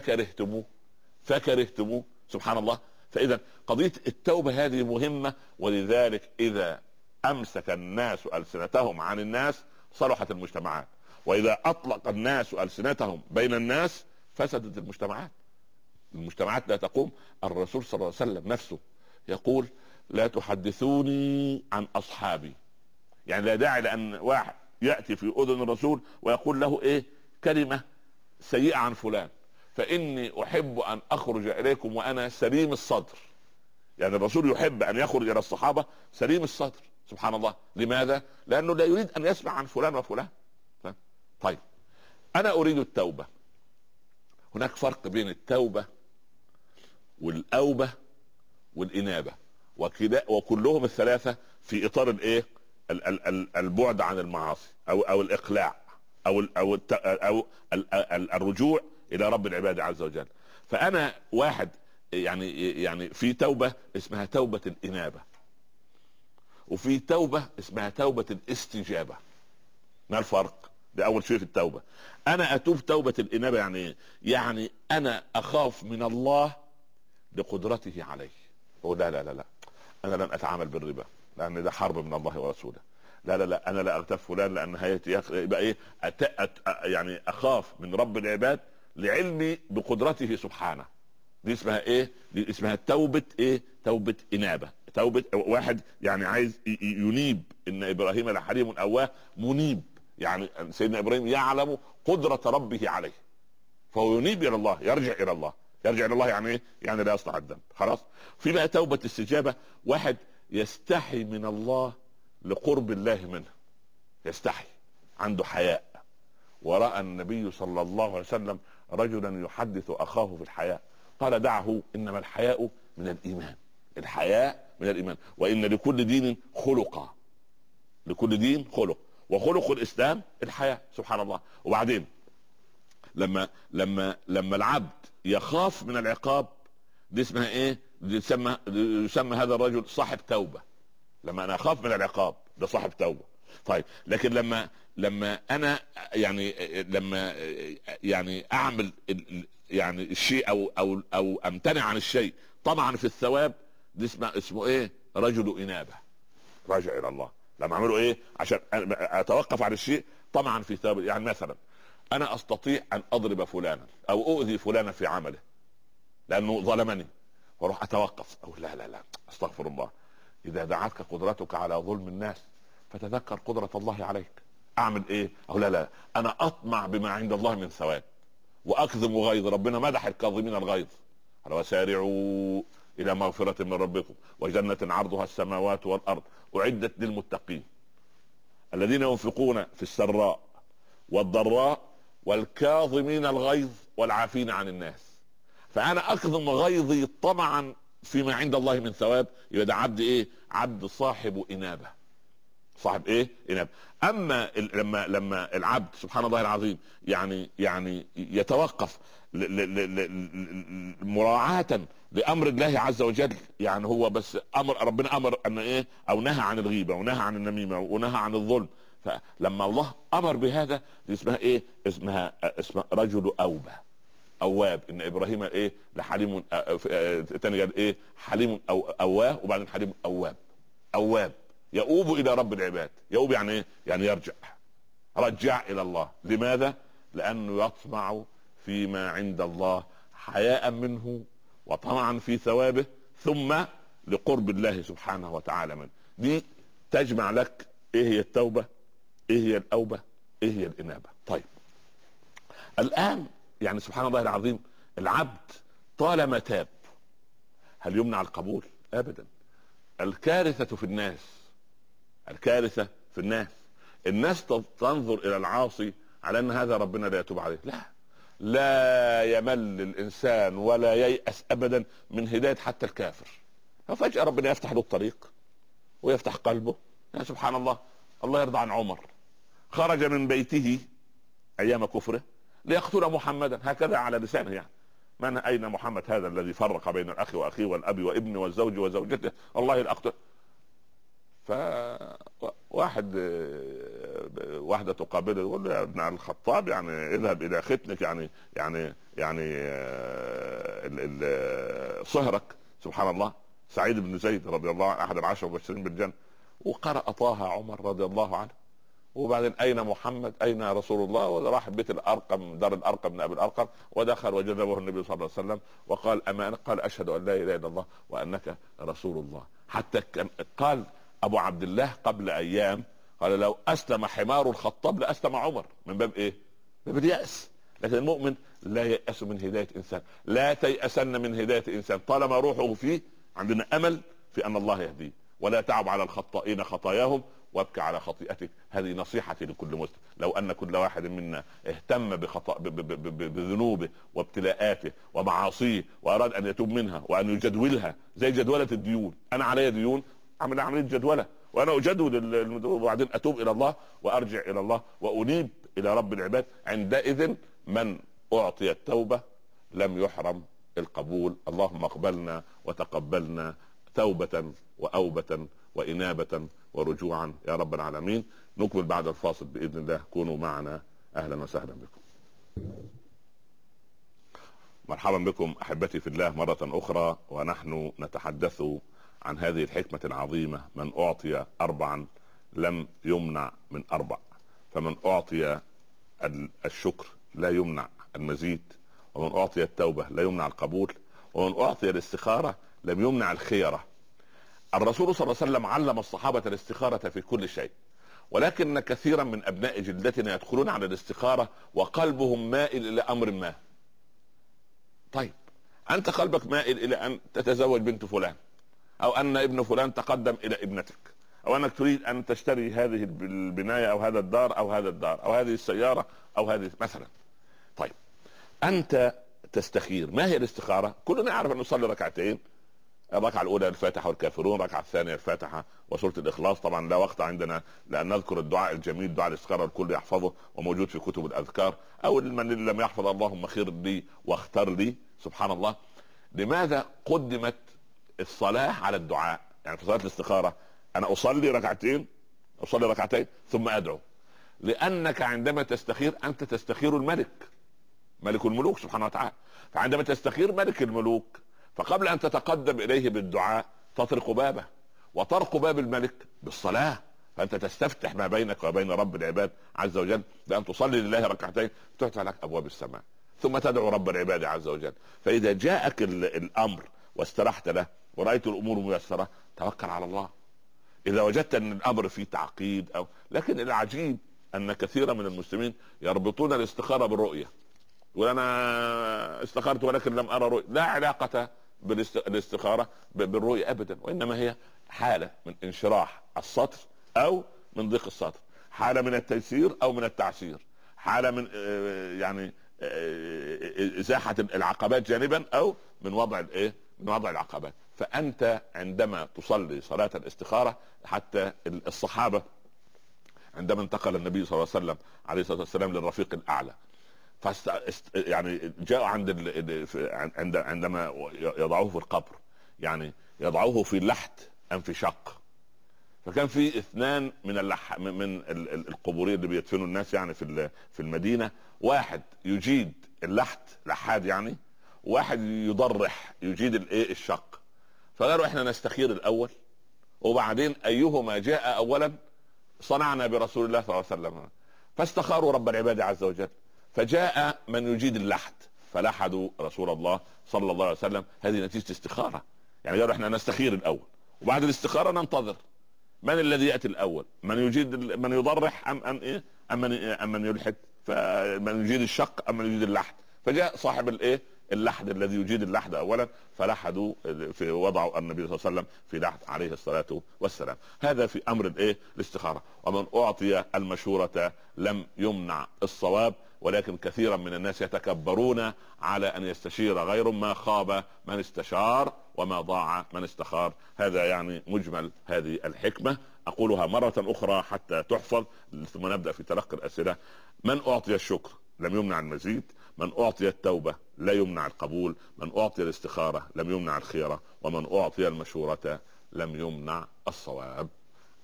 فكرهتموه. سبحان الله. فاذا قضيه التوبه هذه مهمه، ولذلك اذا امسك الناس السنتهم عن الناس صلحت المجتمعات، واذا اطلق الناس السنتهم بين الناس فسدت المجتمعات لا تقوم. الرسول صلى الله عليه وسلم نفسه يقول: لا تحدثوني عن اصحابي. يعني لا داعي لان واحد ياتي في اذن الرسول ويقول له ايه كلمه سيئه عن فلان، فاني احب ان اخرج اليكم وانا سليم الصدر. يعني الرسول يحب ان يخرج الى الصحابه سليم الصدر. سبحان الله. لماذا؟ لانه لا يريد ان يسمع عن فلان وفلان. طيب، انا اريد التوبه. هناك فرق بين التوبه والاوبه والانابه، وكلهم الثلاثه في اطار الايه البعد عن المعاصي او الاقلاع او الرجوع الى رب العباد عز وجل. فانا واحد يعني في توبه اسمها توبه الانابه، وفي توبه اسمها توبه الاستجابه. ما الفرق؟ ده اول شيء في التوبه. انا اتوب توبه الانابه يعني ايه؟ يعني انا اخاف من الله لقدرته علي. لا لا لا لا، انا لن اتعامل بالربا لان ده حرب من الله ورسوله. لا لا لا، انا لا اغتاب فلان لان نهايتي يبقى ايه يعني اخاف من رب العباد لعلمي بقدرته سبحانه. دي اسمها ايه؟ دي اسمها توبه ايه؟ توبه انابه. توبه واحد يعني عايز ينيب. ان ابراهيم لحليم اواه منيب. يعني سيدنا ابراهيم يعلم قدره ربه عليه فهو ينيب الى الله، يرجع الى الله. يرجع الى الله يعني ايه؟ يعني لا يصنع الذنب. خلاص. في بقى توبه استجابه، واحد يستحي من الله لقرب الله منه، يستحي، عنده حياء. ورأى النبي صلى الله عليه وسلم رجلا يحدث اخاه في الحياء قال: دعه، انما الحياء من الايمان. الحياء من الايمان. وان لكل دين خلقا، لكل دين خلق، وخلق الاسلام الحياء. سبحان الله. وبعدين لما العبد يخاف من العقاب، دي اسمها ايه؟ دي يسمى هذا الرجل صاحب توبه. لما انا اخاف من العقاب ده صاحب توبه. طيب، لكن لما انا يعني اعمل يعني الشيء او امتنع عن الشيء طبعا في الثواب، دي اسمه ايه؟ رجل انابه، راجع الى الله. لما اعمله ايه؟ عشان اتوقف عن الشيء طبعا في ثواب. يعني مثلا انا استطيع ان اضرب فلانا او اؤذي فلانا في عمله لانه ظلمني، واروح اتوقف او لا لا لا استغفر الله. اذا دعتك قدرتك على ظلم الناس فتذكر قدرة الله عليك. اعمل ايه؟ او لا لا، انا اطمع بما عند الله من ثواب واكظم غيظ. ربنا مدح الكاظمين الغيظ. وسارعوا الى مغفرة من ربكم وجنة عرضها السماوات والارض اعدت للمتقين الذين ينفقون في السراء والضراء والكاظمين الغيظ والعافين عن الناس. فانا اكظم غيظي طمعا فيما عند الله من ثواب. يبقى ده عبد ايه؟ عبد صاحب انابه. صاحب ايه؟ انابه. اما لما العبد سبحان الله العظيم يعني يتوقف مراعاة لامر الله عز وجل. يعني هو بس ربنا امر ان ايه؟ او نهى عن الغيبه ونهى عن النميمه ونهى عن الظلم. فلما الله امر بهذا اسمها ايه؟ اسمها رجل اواب. ان ابراهيم ايه؟ لحليم تاني قال ايه؟ حليم اواه، وبعدين حليم اواب يؤوب الى رب العباد. يؤوب يعني ايه؟ يعني يرجع، رجع الى الله. لماذا؟ لانه يطمع فيما عند الله حياء منه وطمعا في ثوابه، ثم لقرب الله سبحانه وتعالى منه. دي تجمع لك ايه هي التوبه، ايه هي الاوبه، ايه هي الانابه. طيب، الان يعني سبحان الله العظيم العبد طالما تاب هل يمنع القبول؟ ابدا. الكارثة في الناس، الكارثة في الناس تنظر الى العاصي على ان هذا ربنا لا يتوب عليه. لا يمل الانسان ولا ييأس ابدا من هداية حتى الكافر. ففجأة ربنا يفتح له الطريق ويفتح قلبه. يا سبحان الله. الله يرضى عن عمر، خرج من بيته ايام كفره ليقتل محمدا، هكذا على لسانه. يعني من اين محمد هذا الذي فرق بين الاخ واخيه والاب وابن والزوج وزوجته؟ الله الاقتل. فواحد واحده تقابله يقول له يا ابن الخطاب يعني اذهب الى ختنك، صهرك. سبحان الله. سعيد بن زيد رضي الله عنه احد العشر المبشرين بالجنه، وقرأ طه عمر رضي الله عنه، وبعدين اين محمد اين رسول الله، وراح بيت الارقم دار الارقم بن ابي الارقم، ودخل وجذبه النبي صلى الله عليه وسلم وقال اما قال اشهد ان لا اله الا الله وانك رسول الله. حتى قال ابو عبد الله قبل ايام قال لو اسلم حمار الخطاب لاسلم عمر، من باب ايه؟ من باب اليأس. لكن المؤمن لا ييأس من هداية انسان، لا تيأسن من هداية انسان طالما روحه فيه. عندنا امل في ان الله يهديه، ولا تعب على الخطائين خطاياهم وابكى على خطيئتك. هذه نصيحتي لكل مسلم. لو ان كل واحد منا اهتم بذنوبه وابتلاءاته ومعاصيه واراد ان يتوب منها وان يجدولها زي جدولة الديون. انا علي ديون، اعمل عملية جدولة وانا اجدول وبعدين اتوب الى الله وارجع الى الله وانيب الى رب العباد. عندئذ من اعطي التوبة لم يحرم القبول. اللهم اقبلنا وتقبلنا توبة وأوبة وإنابة ورجوعا يا رب العالمين. نكمل بعد الفاصل بإذن الله. كونوا معنا. أهلا وسهلا بكم. مرحبا بكم أحبتي في الله مرة أخرى، ونحن نتحدث عن هذه الحكمة العظيمة. من أعطي أربعا لم يمنع من أربع. فمن أعطي الشكر لا يمنع المزيد، ومن أعطي التوبة لا يمنع القبول، ومن أعطي الاستخارة لم يمنع الخيرة. الرسول صلى الله عليه وسلم علم الصحابة الاستخارة في كل شيء، ولكن كثيرا من أبناء جلدتنا يدخلون على الاستخارة وقلبهم مائل إلى أمر ما. طيب أنت قلبك مائل إلى أن تتزوج بنت فلان، أو أن ابن فلان تقدم إلى ابنتك، أو أنك تريد أن تشتري هذه البناية أو هذا الدار أو هذا الدار أو هذه السيارة أو هذه مثلا. طيب أنت تستخير. ما هي الاستخارة؟ كلنا يعرف أن نصلي ركعتين، الركعة الأولى الفاتحة والكافرون، الركعة الثانية الفاتحة وسورة الإخلاص. طبعا لا وقت عندنا لأن نذكر الدعاء الجميل، دعاء الاستخارة الكل يحفظه وموجود في كتب الأذكار. أو من لم يحفظ اللهم خير لي واختر لي. سبحان الله. لماذا قدمت الصلاة على الدعاء؟ يعني في صلاة الاستخارة أنا أصلي ركعتين ثم أدعو، لأنك عندما تستخير أنت تستخير الملك، ملك الملوك سبحانه وتعالى. فعندما تستخير ملك الملوك فقبل ان تتقدم اليه بالدعاء تطرق بابه، وطرق باب الملك بالصلاة. فانت تستفتح ما بينك وبين رب العباد عز وجل بان تصلي لله ركعتين تفتح لك ابواب السماء، ثم تدعو رب العباد عز وجل. فاذا جاءك الامر واسترحت له ورأيت الامور ميسرة توكل على الله. اذا وجدت ان الامر فيه تعقيد لكن العجيب ان كثيرا من المسلمين يربطون الاستخارة بالرؤية. وانا استخرت ولكن لم ارى رؤية. لا علاقة بالاستخارة بالرؤية ابدا، وانما هي حالة من انشراح السطر او من ضيق السطر، حالة من التيسير او من التعسير، حالة من ازاحة العقبات جانبا او من وضع من وضع العقبات. فانت عندما تصلي صلاة الاستخارة، حتى الصحابة عندما انتقل النبي صلى الله عليه وسلم عليه الصلاة والسلام للرفيق الاعلى، جاء عندما يضعوه في القبر، يعني يضعوه في اللحد ام في شق. فكان في اثنان من القبورين اللي بيدفنوا الناس يعني في المدينة، واحد يجيد اللحد لحاد يعني، واحد يضرح يجيد الشق. فقالوا احنا نستخير الاول وبعدين ايهما جاء اولا صنعنا برسول الله صلى الله عليه وسلم. فاستخاروا رب العباد عز وجل، فجاء من يجيد اللحد فلحدوا رسول الله صلى الله عليه وسلم. هذه نتيجة استخارة. يعني قالوا احنا نستخير الاول وبعد الاستخارة ننتظر من الذي يأتي الاول، من يجيد من يضرح ام من يلحد، فمن يجيد الشق ام من يجيد اللحد. فجاء صاحب اللحد الذي يجيد اللحد اولا فلحدوا في وضعوا النبي صلى الله عليه وسلم في لحد عليه الصلاة والسلام. هذا في امر الاستخارة. ومن اعطي المشورة لم يمنع الصواب، ولكن كثيرا من الناس يتكبرون على ان يستشير غير. ما خاب من استشار وما ضاع من استخار. هذا يعني مجمل هذه الحكمة. اقولها مرة اخرى حتى تحفظ ثم نبدأ في تلقي الاسئلة. من اعطي الشكر لم يمنع المزيد، من اعطي التوبة لا يمنع القبول، من اعطي الاستخارة لم يمنع الخيرة، ومن اعطي المشورة لم يمنع الصواب.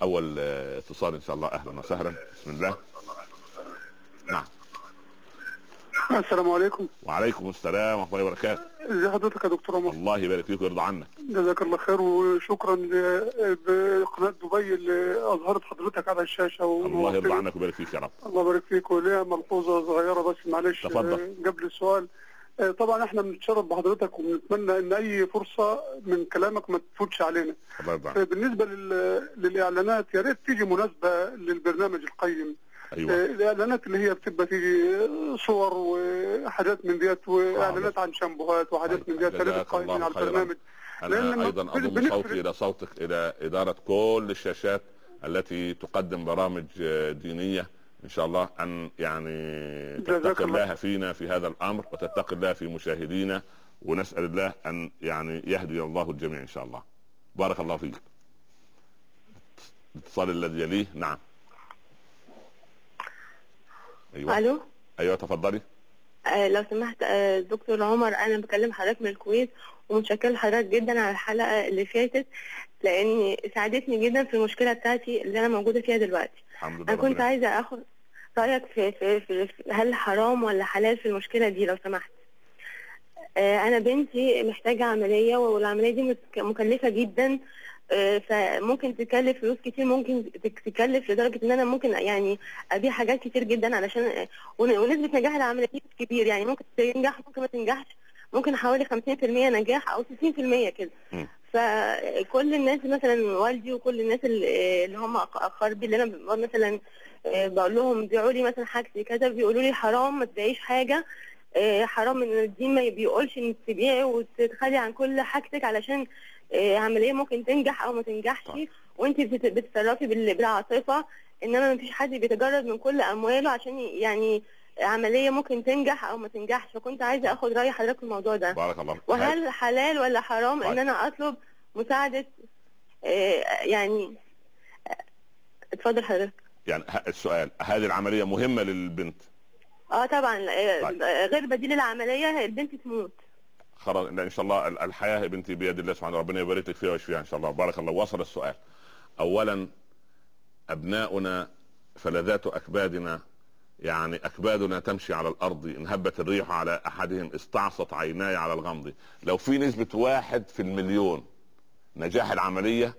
اول اتصال ان شاء الله. اهلا وسهلا. بسم الله. نعم. السلام عليكم. وعليكم السلام ورحمه الله وبركاته. ازي حضرتك يا دكتور عمر؟ الله يبارك فيك ويرضى عنك. جزاك الله خير، وشكرا بقناه دبي اللي اظهرت حضرتك على الشاشه. الله يرضى عنك ويبارك فيك يا رب. الله يبارك فيك. وليا ملحوظه صغيره بس معلش. تفضل. قبل السؤال، طبعا احنا بنتشرف بحضرتك وبنتمنى ان اي فرصه من كلامك ما تفوتش علينا. الله يرضى عنك. بالنسبه للاعلانات، يا ريت تيجي مناسبه للبرنامج القيم. ايوه. الاعلانات اللي هي بتبقى تيجي صور وحاجات من ديت، واعلانات عن شامبوهات وحاجات من ديت، يا ريت تقيمين على البرنامج. انا ايضا اضم صوتي الى صوتك الى اداره كل الشاشات التي تقدم برامج دينيه، ان شاء الله ان يعني تتقي الله فينا في هذا الامر وتتقي الله في مشاهدينا، ونسال الله ان يعني يهدي الله الجميع ان شاء الله. بارك الله فيك. الاتصال الذي يليه. نعم. ايوه. الو. ايوه تفضلي. لو سمحت دكتور عمر، انا بكلم حضرتك من الكويت، ومتشكره لحضرتك جدا على الحلقه اللي فاتت، لان ساعدتني جدا في المشكله بتاعتي اللي انا موجوده فيها دلوقتي. الحمد لله. انا كنت عايزه اخد رايك في هل حرام ولا حلال في المشكله دي لو سمحت. انا بنتي محتاجه عمليه، والعمليه دي مكلفه جدا، فممكن تكلف فلوس كتير، ممكن تكلف لدرجه ان انا ممكن يعني ابيع حاجات كتير جدا علشان، ونسبه نجاح العمليه دي كبير، يعني ممكن تنجح ممكن ما تنجحش، ممكن حوالي 50% نجاح او 60% كده. فكل الناس مثلا والدي وكل الناس اللي هم اقاربي اللي انا مثلا بقول لهم بيعوا لي مثلا حاجتي كذا، بيقولوا لي حرام ما تبيعيش حاجه، حرام ان الدين ما بيقولش انك تبيعي وتتخلي عن كل حاجتك علشان عمليه ممكن تنجح او ما تنجحش، وانت بتتصرفي بالعاطفه، انما ما فيش حد بيتجرد من كل امواله عشان يعني عمليه ممكن تنجح او ما تنجحش. فكنت عايزه اخد راي حضرتك في الموضوع ده. بارك الله. وهل حلال ولا حرام ان انا اطلب مساعده يعني اتفضل حضرتك. يعني السؤال، هذه العمليه مهمه للبنت؟ طبعا. غير بديل العمليه البنت تموت. خلاص ان شاء الله الحياه يا بنتي بيد الله سبحانه، ربنا يبارك لك فيها ويشفيها ان شاء الله. بارك الله. وصل السؤال. اولا، ابناؤنا فلذات اكبادنا، يعني اكبادنا تمشي على الارض، ان هبت الريح على احدهم استعصت عيناي على الغمض. لو في نسبه 1 في المليون نجاح العمليه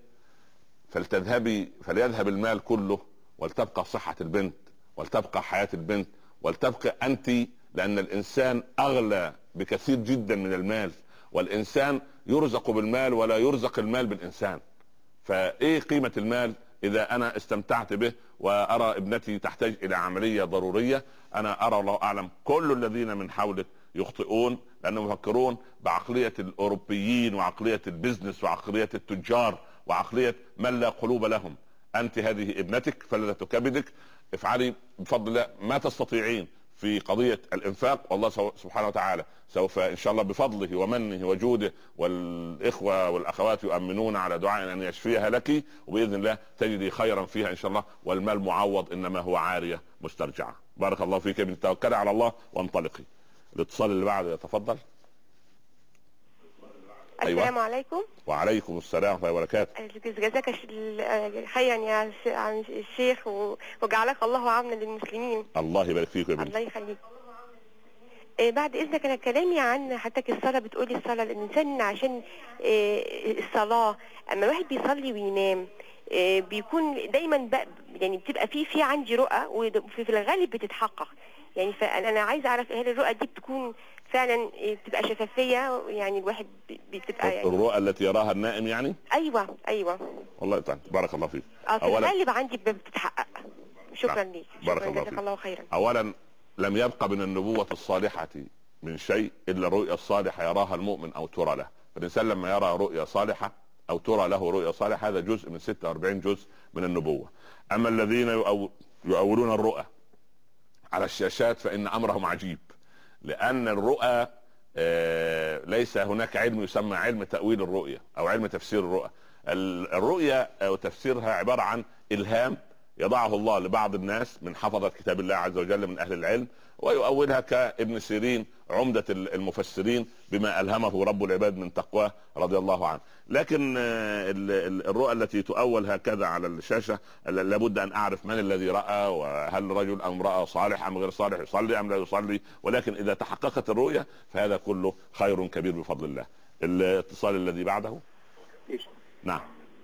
فليذهب المال كله، ولتبقى صحه البنت، ولتبقى حياه البنت، ولتبقى انت، لان الانسان اغلى بكثير جدا من المال، والانسان يرزق بالمال ولا يرزق المال بالانسان. فايه قيمة المال اذا انا استمتعت به وارى ابنتي تحتاج الى عملية ضرورية؟ انا ارى الله اعلم كل الذين من حولك يخطئون، لانهم يفكرون بعقلية الاوروبيين وعقلية البزنس وعقلية التجار وعقلية من لا قلوب لهم. انت هذه ابنتك فلذة كبدك، افعلي بفضل الله ما تستطيعين في قضية الانفاق، والله سبحانه وتعالى سوف ان شاء الله بفضله ومنه وجوده، والاخوة والاخوات يؤمنون على دعاء ان يشفيها لك، وباذن الله تجدي خيرا فيها ان شاء الله، والمال معوض انما هو عارية مسترجعة. بارك الله فيك يا بنت، توكلي على الله وانطلقي. الاتصال اللي بعده يتفضل. السلام عليكم. وعليكم السلام ورحمة الله وبركاته. جزاك خيرا يا الشيخ، وجعلك الله عونا للمسلمين. الله يبارك فيك يا بنتي. الله يخليك. بعد اذنك، انا كلامي عن حضرتك الصلاه، بتقولي الصلاه الانسان عشان الصلاه، اما الواحد بيصلي وينام بيكون دايما يعني بتبقى في عندي رؤى، وفي الغالب بتتحقق. يعني فانا عايزه اعرف هل الرؤى دي بتكون فعلا بتبقى شفافيه، يعني الواحد بتبقى يعني الرؤى التي يراها النائم يعني؟ ايوه والله تعالى. بارك الله فيك. في الغالب عندي بتتحقق. شكرا ليك. بارك الله فيك. الله خيرا. اولا، لم يبقى من النبوة الصالحة من شيء الا الرؤيا الصالحة يراها المؤمن او ترى له. فالانسان لما يرى رؤيا صالحة او ترى له رؤيا صالحة، هذا جزء من 46 جزء من النبوة. اما الذين يؤولون الرؤى على الشاشات فان امرهم عجيب، لان الرؤى ليس هناك علم يسمى علم تأويل الرؤيا او علم تفسير الرؤى. الرؤيا او تفسيرها عبارة عن الهام يضعه الله لبعض الناس من حفظة كتاب الله عز وجل من أهل العلم، ويؤولها كابن سيرين عمدة المفسرين بما ألهمه رب العباد من تقواه رضي الله عنه. لكن الرؤى التي تؤول هكذا على الشاشة لابد أن أعرف من الذي رأى، وهل رجل أم امرأة صالح أم غير صالح، يصلي أم لا يصلي. ولكن إذا تحققت الرؤية فهذا كله خير كبير بفضل الله. الاتصال الذي بعده. نعم.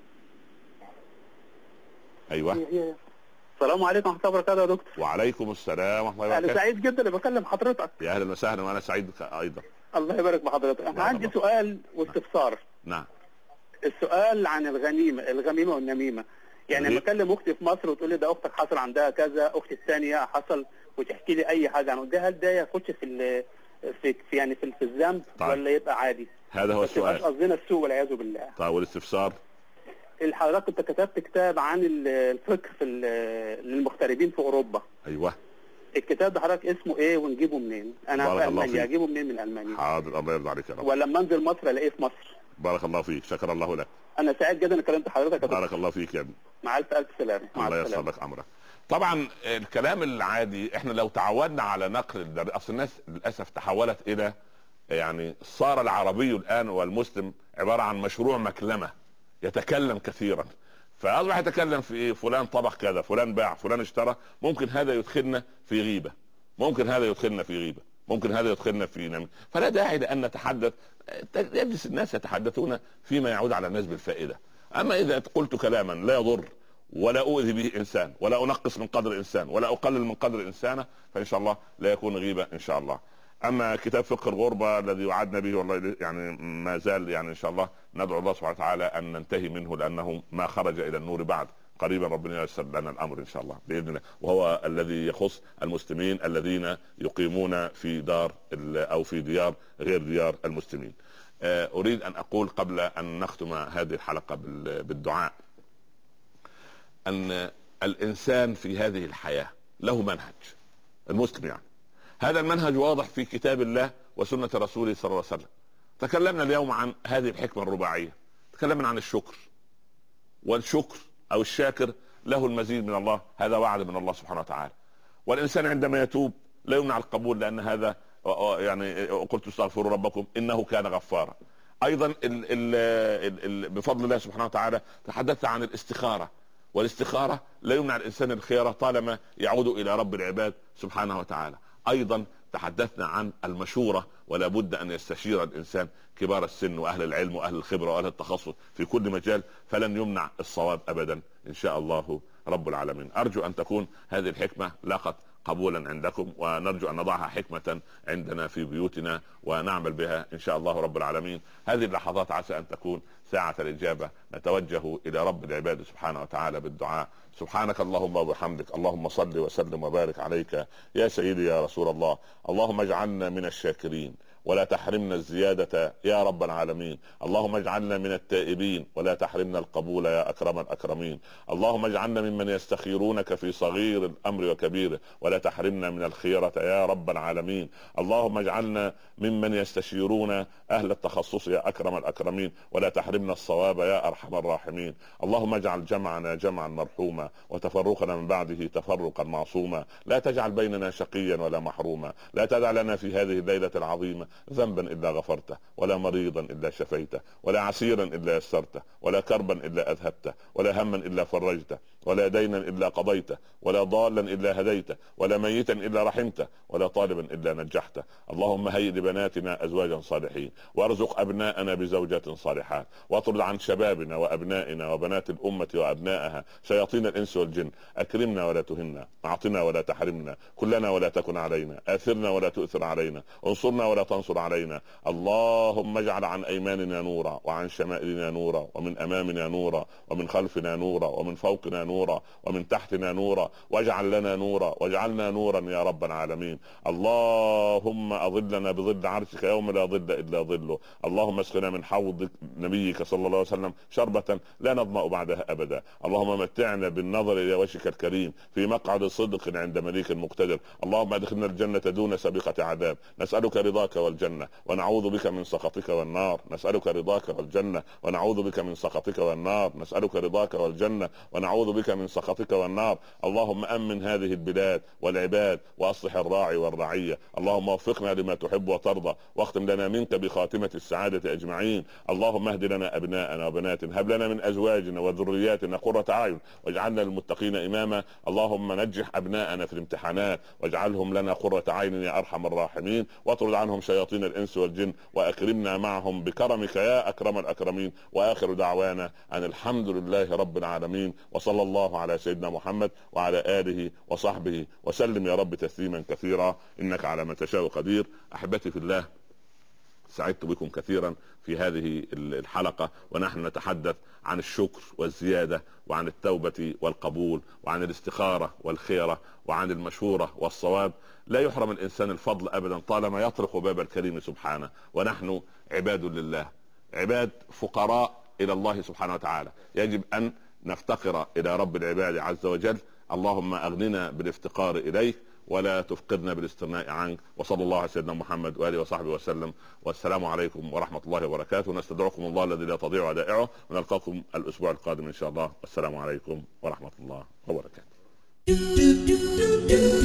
ايوه. السلام عليكم ورحمه الله وبركاته يا دكتور. وعليكم السلام ورحمه الله وبركاته. انا سعيد جدا اللي بكلم حضرتك. يا اهلا وسهلا، وانا سعيد ايضا. الله يبارك بحضرتك. انا عندي سؤال واستفسار. نعم. السؤال عن الغميمه والنميمه. يعني لما اكلم اختي في مصر وتقول لي ده اختك حصل عندها كذا، اختي الثانيه حصل، وتحكي لي اي حاجه عنه، ده هل ده يخش في يعني في الذنب ولا يبقى عادي؟ هذا هو السؤال. قصدنا السوء والعياذ بالله. طيب والاستفسار؟ حضرتك كنت كتبت كتاب عن الفقه للمغتربين في اوروبا. ايوه. الكتاب ده حضرتك اسمه ايه ونجيبه منين؟ انا في المانيا، اجيبه منين من المانيا؟ حاضر، الله يرضى عليك يا رب. ولما انزل مصر الاقيه في مصر. بارك الله فيك، شكر الله لك. انا سعيد جدا ان كلمت حضرتك. بارك الله فيك يا ابني. مع الف سلامه. الله ييسر لك امرك. طبعا الكلام العادي احنا لو تعودنا على نقل اصل الناس للاسف تحولت الى يعني صار العربي الان والمسلم عباره عن مشروع مكلمه يتكلم كثيرا، فاصبح يتكلم في إيه؟ فلان طبخ كذا، فلان باع، فلان اشترى. ممكن هذا يدخلنا في غيبه، ممكن هذا يدخلنا في غيبه، ممكن هذا يدخلنا في نمي. فلا داعي لان نتحدث، يجلس الناس يتحدثون فيما يعود على الناس بالفائده. اما اذا قلت كلاما لا يضر ولا أؤذي به إنسان ولا أنقص من قدر إنسان ولا أقلل من قدر إنسانة، فإن شاء الله لا يكون غيبة إن شاء الله. أما كتاب فقه الغربة الذي وعدنا به والله يعني ما زال، يعني إن شاء الله ندعو الله سبحانه وتعالى أن ننتهي منه، لأنه ما خرج إلى النور بعد. قريبا ربنا ييسر لنا الأمر إن شاء الله بإذن الله، وهو الذي يخص المسلمين الذين يقيمون في دار أو في ديار غير ديار المسلمين. أريد أن أقول قبل أن نختم هذه الحلقة بالدعاء أن الإنسان في هذه الحياة له منهج، المسلم يعني هذا المنهج واضح في كتاب الله وسنة رسوله صلى الله عليه وسلم. تكلمنا اليوم عن هذه الحكمة الرباعية، تكلمنا عن الشكر، والشكر أو الشاكر له المزيد من الله، هذا وعد من الله سبحانه وتعالى. والإنسان عندما يتوب لا يمنع القبول، لأن هذا يعني قلت استغفروا ربكم إنه كان غفارا. أيضا بفضل الله سبحانه وتعالى تحدثت عن الاستخارة، والاستخارة لا يمنع الإنسان الخيرة طالما يعود إلى رب العباد سبحانه وتعالى. أيضا تحدثنا عن المشورة، ولا بد أن يستشير الإنسان كبار السن وأهل العلم وأهل الخبرة وأهل التخصص في كل مجال، فلن يمنع الصواب أبدا إن شاء الله رب العالمين. أرجو أن تكون هذه الحكمة لاقت قبولا عندكم، ونرجو أن نضعها حكمة عندنا في بيوتنا ونعمل بها إن شاء الله رب العالمين. هذه اللحظات عسى أن تكون ساعة الإجابة، نتوجه إلى رب العباد سبحانه وتعالى بالدعاء. سبحانك اللهم وبحمدك، اللهم صل وسلم وبارك عليك يا سيدي يا رسول الله. اللهم اجعلنا من الشاكرين ولا تحرمنا الزيادة يا رب العالمين. اللهم اجعلنا من التائبين ولا تحرمنا القبول يا أكرم الأكرمين. اللهم اجعلنا ممن يستخيرونك في صغير الأمر وكبيره ولا تحرمنا من الخيرة يا رب العالمين. اللهم اجعلنا ممن يستشيرون أهل التخصص يا أكرم الأكرمين ولا تحرمنا الصواب يا أرحم الراحمين. اللهم اجعل جمعنا جمعا مرحوما وتفرقنا من بعده تفرقا معصوما. لا تجعل بيننا شقيا ولا محروما. لا تدع لنا في هذه الليلة العظيمة ذنبا إلا غفرته، ولا مريضا إلا شفيته، ولا عسيرا إلا يسرته، ولا كربا إلا أذهبته، ولا هما إلا فرجته، ولا دينا إلا قضيته، ولا ضالا إلا هديته، ولا ميتا إلا رحمته، ولا طالبا إلا نجحته. اللهم هيئ لبناتنا أزواجا صالحين، وارزق أبناءنا بزوجات صالحات، واطرد عن شبابنا وأبنائنا وبنات الأمة وأبنائها شياطين الإنس والجن. أكرمنا ولا تهنا، أعطنا ولا تحرمنا، كلنا ولا تكن علينا، آثرنا ولا تؤثر علينا، انصرنا ولا تنصر علينا. اللهم اجعل عن أيماننا نورا، وعن شمائلنا نورا، ومن أمامنا نورا، ومن خلفنا نورا، ومن فوقنا نورا، ومن تحتنا نورا، واجعل لنا نورا، واجعلنا نورا يا رب العالمين. اللهم أظلنا بظل عرشك يوم لا ظل إلا ظله. اللهم اسقنا من حوض نبيك صلى الله عليه وسلم شربة لا نظمأ بعدها أبدا. اللهم متعنا بالنظر إلى وجهك الكريم في مقعد صدق عند مليك مقتدر. اللهم ادخلنا الجنة دون سابقة عذاب. نسألك رضاك والجنة ونعوذ بك من سخطك والنار. نسألك رضاك والجنة ونعوذ بك من سخطك والنار. نسألك رضاك والجنة ونعوذ بك من سخطك والنار. اللهم أمن هذه البلاد والعباد وأصلح الراعي والرعية. اللهم وفقنا لما تحب وترضى، واختم لنا منك بخاتمة السعادة أجمعين. اللهم اهد لنا أبناءنا وبناتنا، هب لنا من أزواجنا وذرياتنا قرة أعين، واجعلنا للمتقين إماما. اللهم نجح أبناءنا في الامتحانات واجعلهم لنا قرة عين يا أرحم الراحمين، واطرد عنهم شياطين الإنس والجن، وأكرمنا معهم بكرمك يا أكرم الأكرمين. وآخر دعوانا أن الحمد لله رب العالمين، وصلى الله على سيدنا محمد وعلى آله وصحبه وسلم يا رب تسليما كثيرا، إنك على ما تشاء قدير. أحبتي في الله، سعدت بكم كثيرا في هذه الحلقة، ونحن نتحدث عن الشكر والزيادة، وعن التوبة والقبول، وعن الاستخارة والخيرة، وعن المشورة والصواب. لا يحرم الإنسان الفضل أبدا طالما يطرق باب الكريم سبحانه. ونحن عباد لله، عباد فقراء إلى الله سبحانه وتعالى، يجب أن نفتقر إلى رب العباد عز وجل. اللهم أغننا بالافتقار إليك ولا تفقدنا بالاستغناء عنك. وصلى الله على سيدنا محمد وآله وصحبه وسلم، والسلام عليكم ورحمة الله وبركاته. نستودعكم الله الذي لا تضيع ودائعه، ونلقاكم الأسبوع القادم إن شاء الله. والسلام عليكم ورحمة الله وبركاته.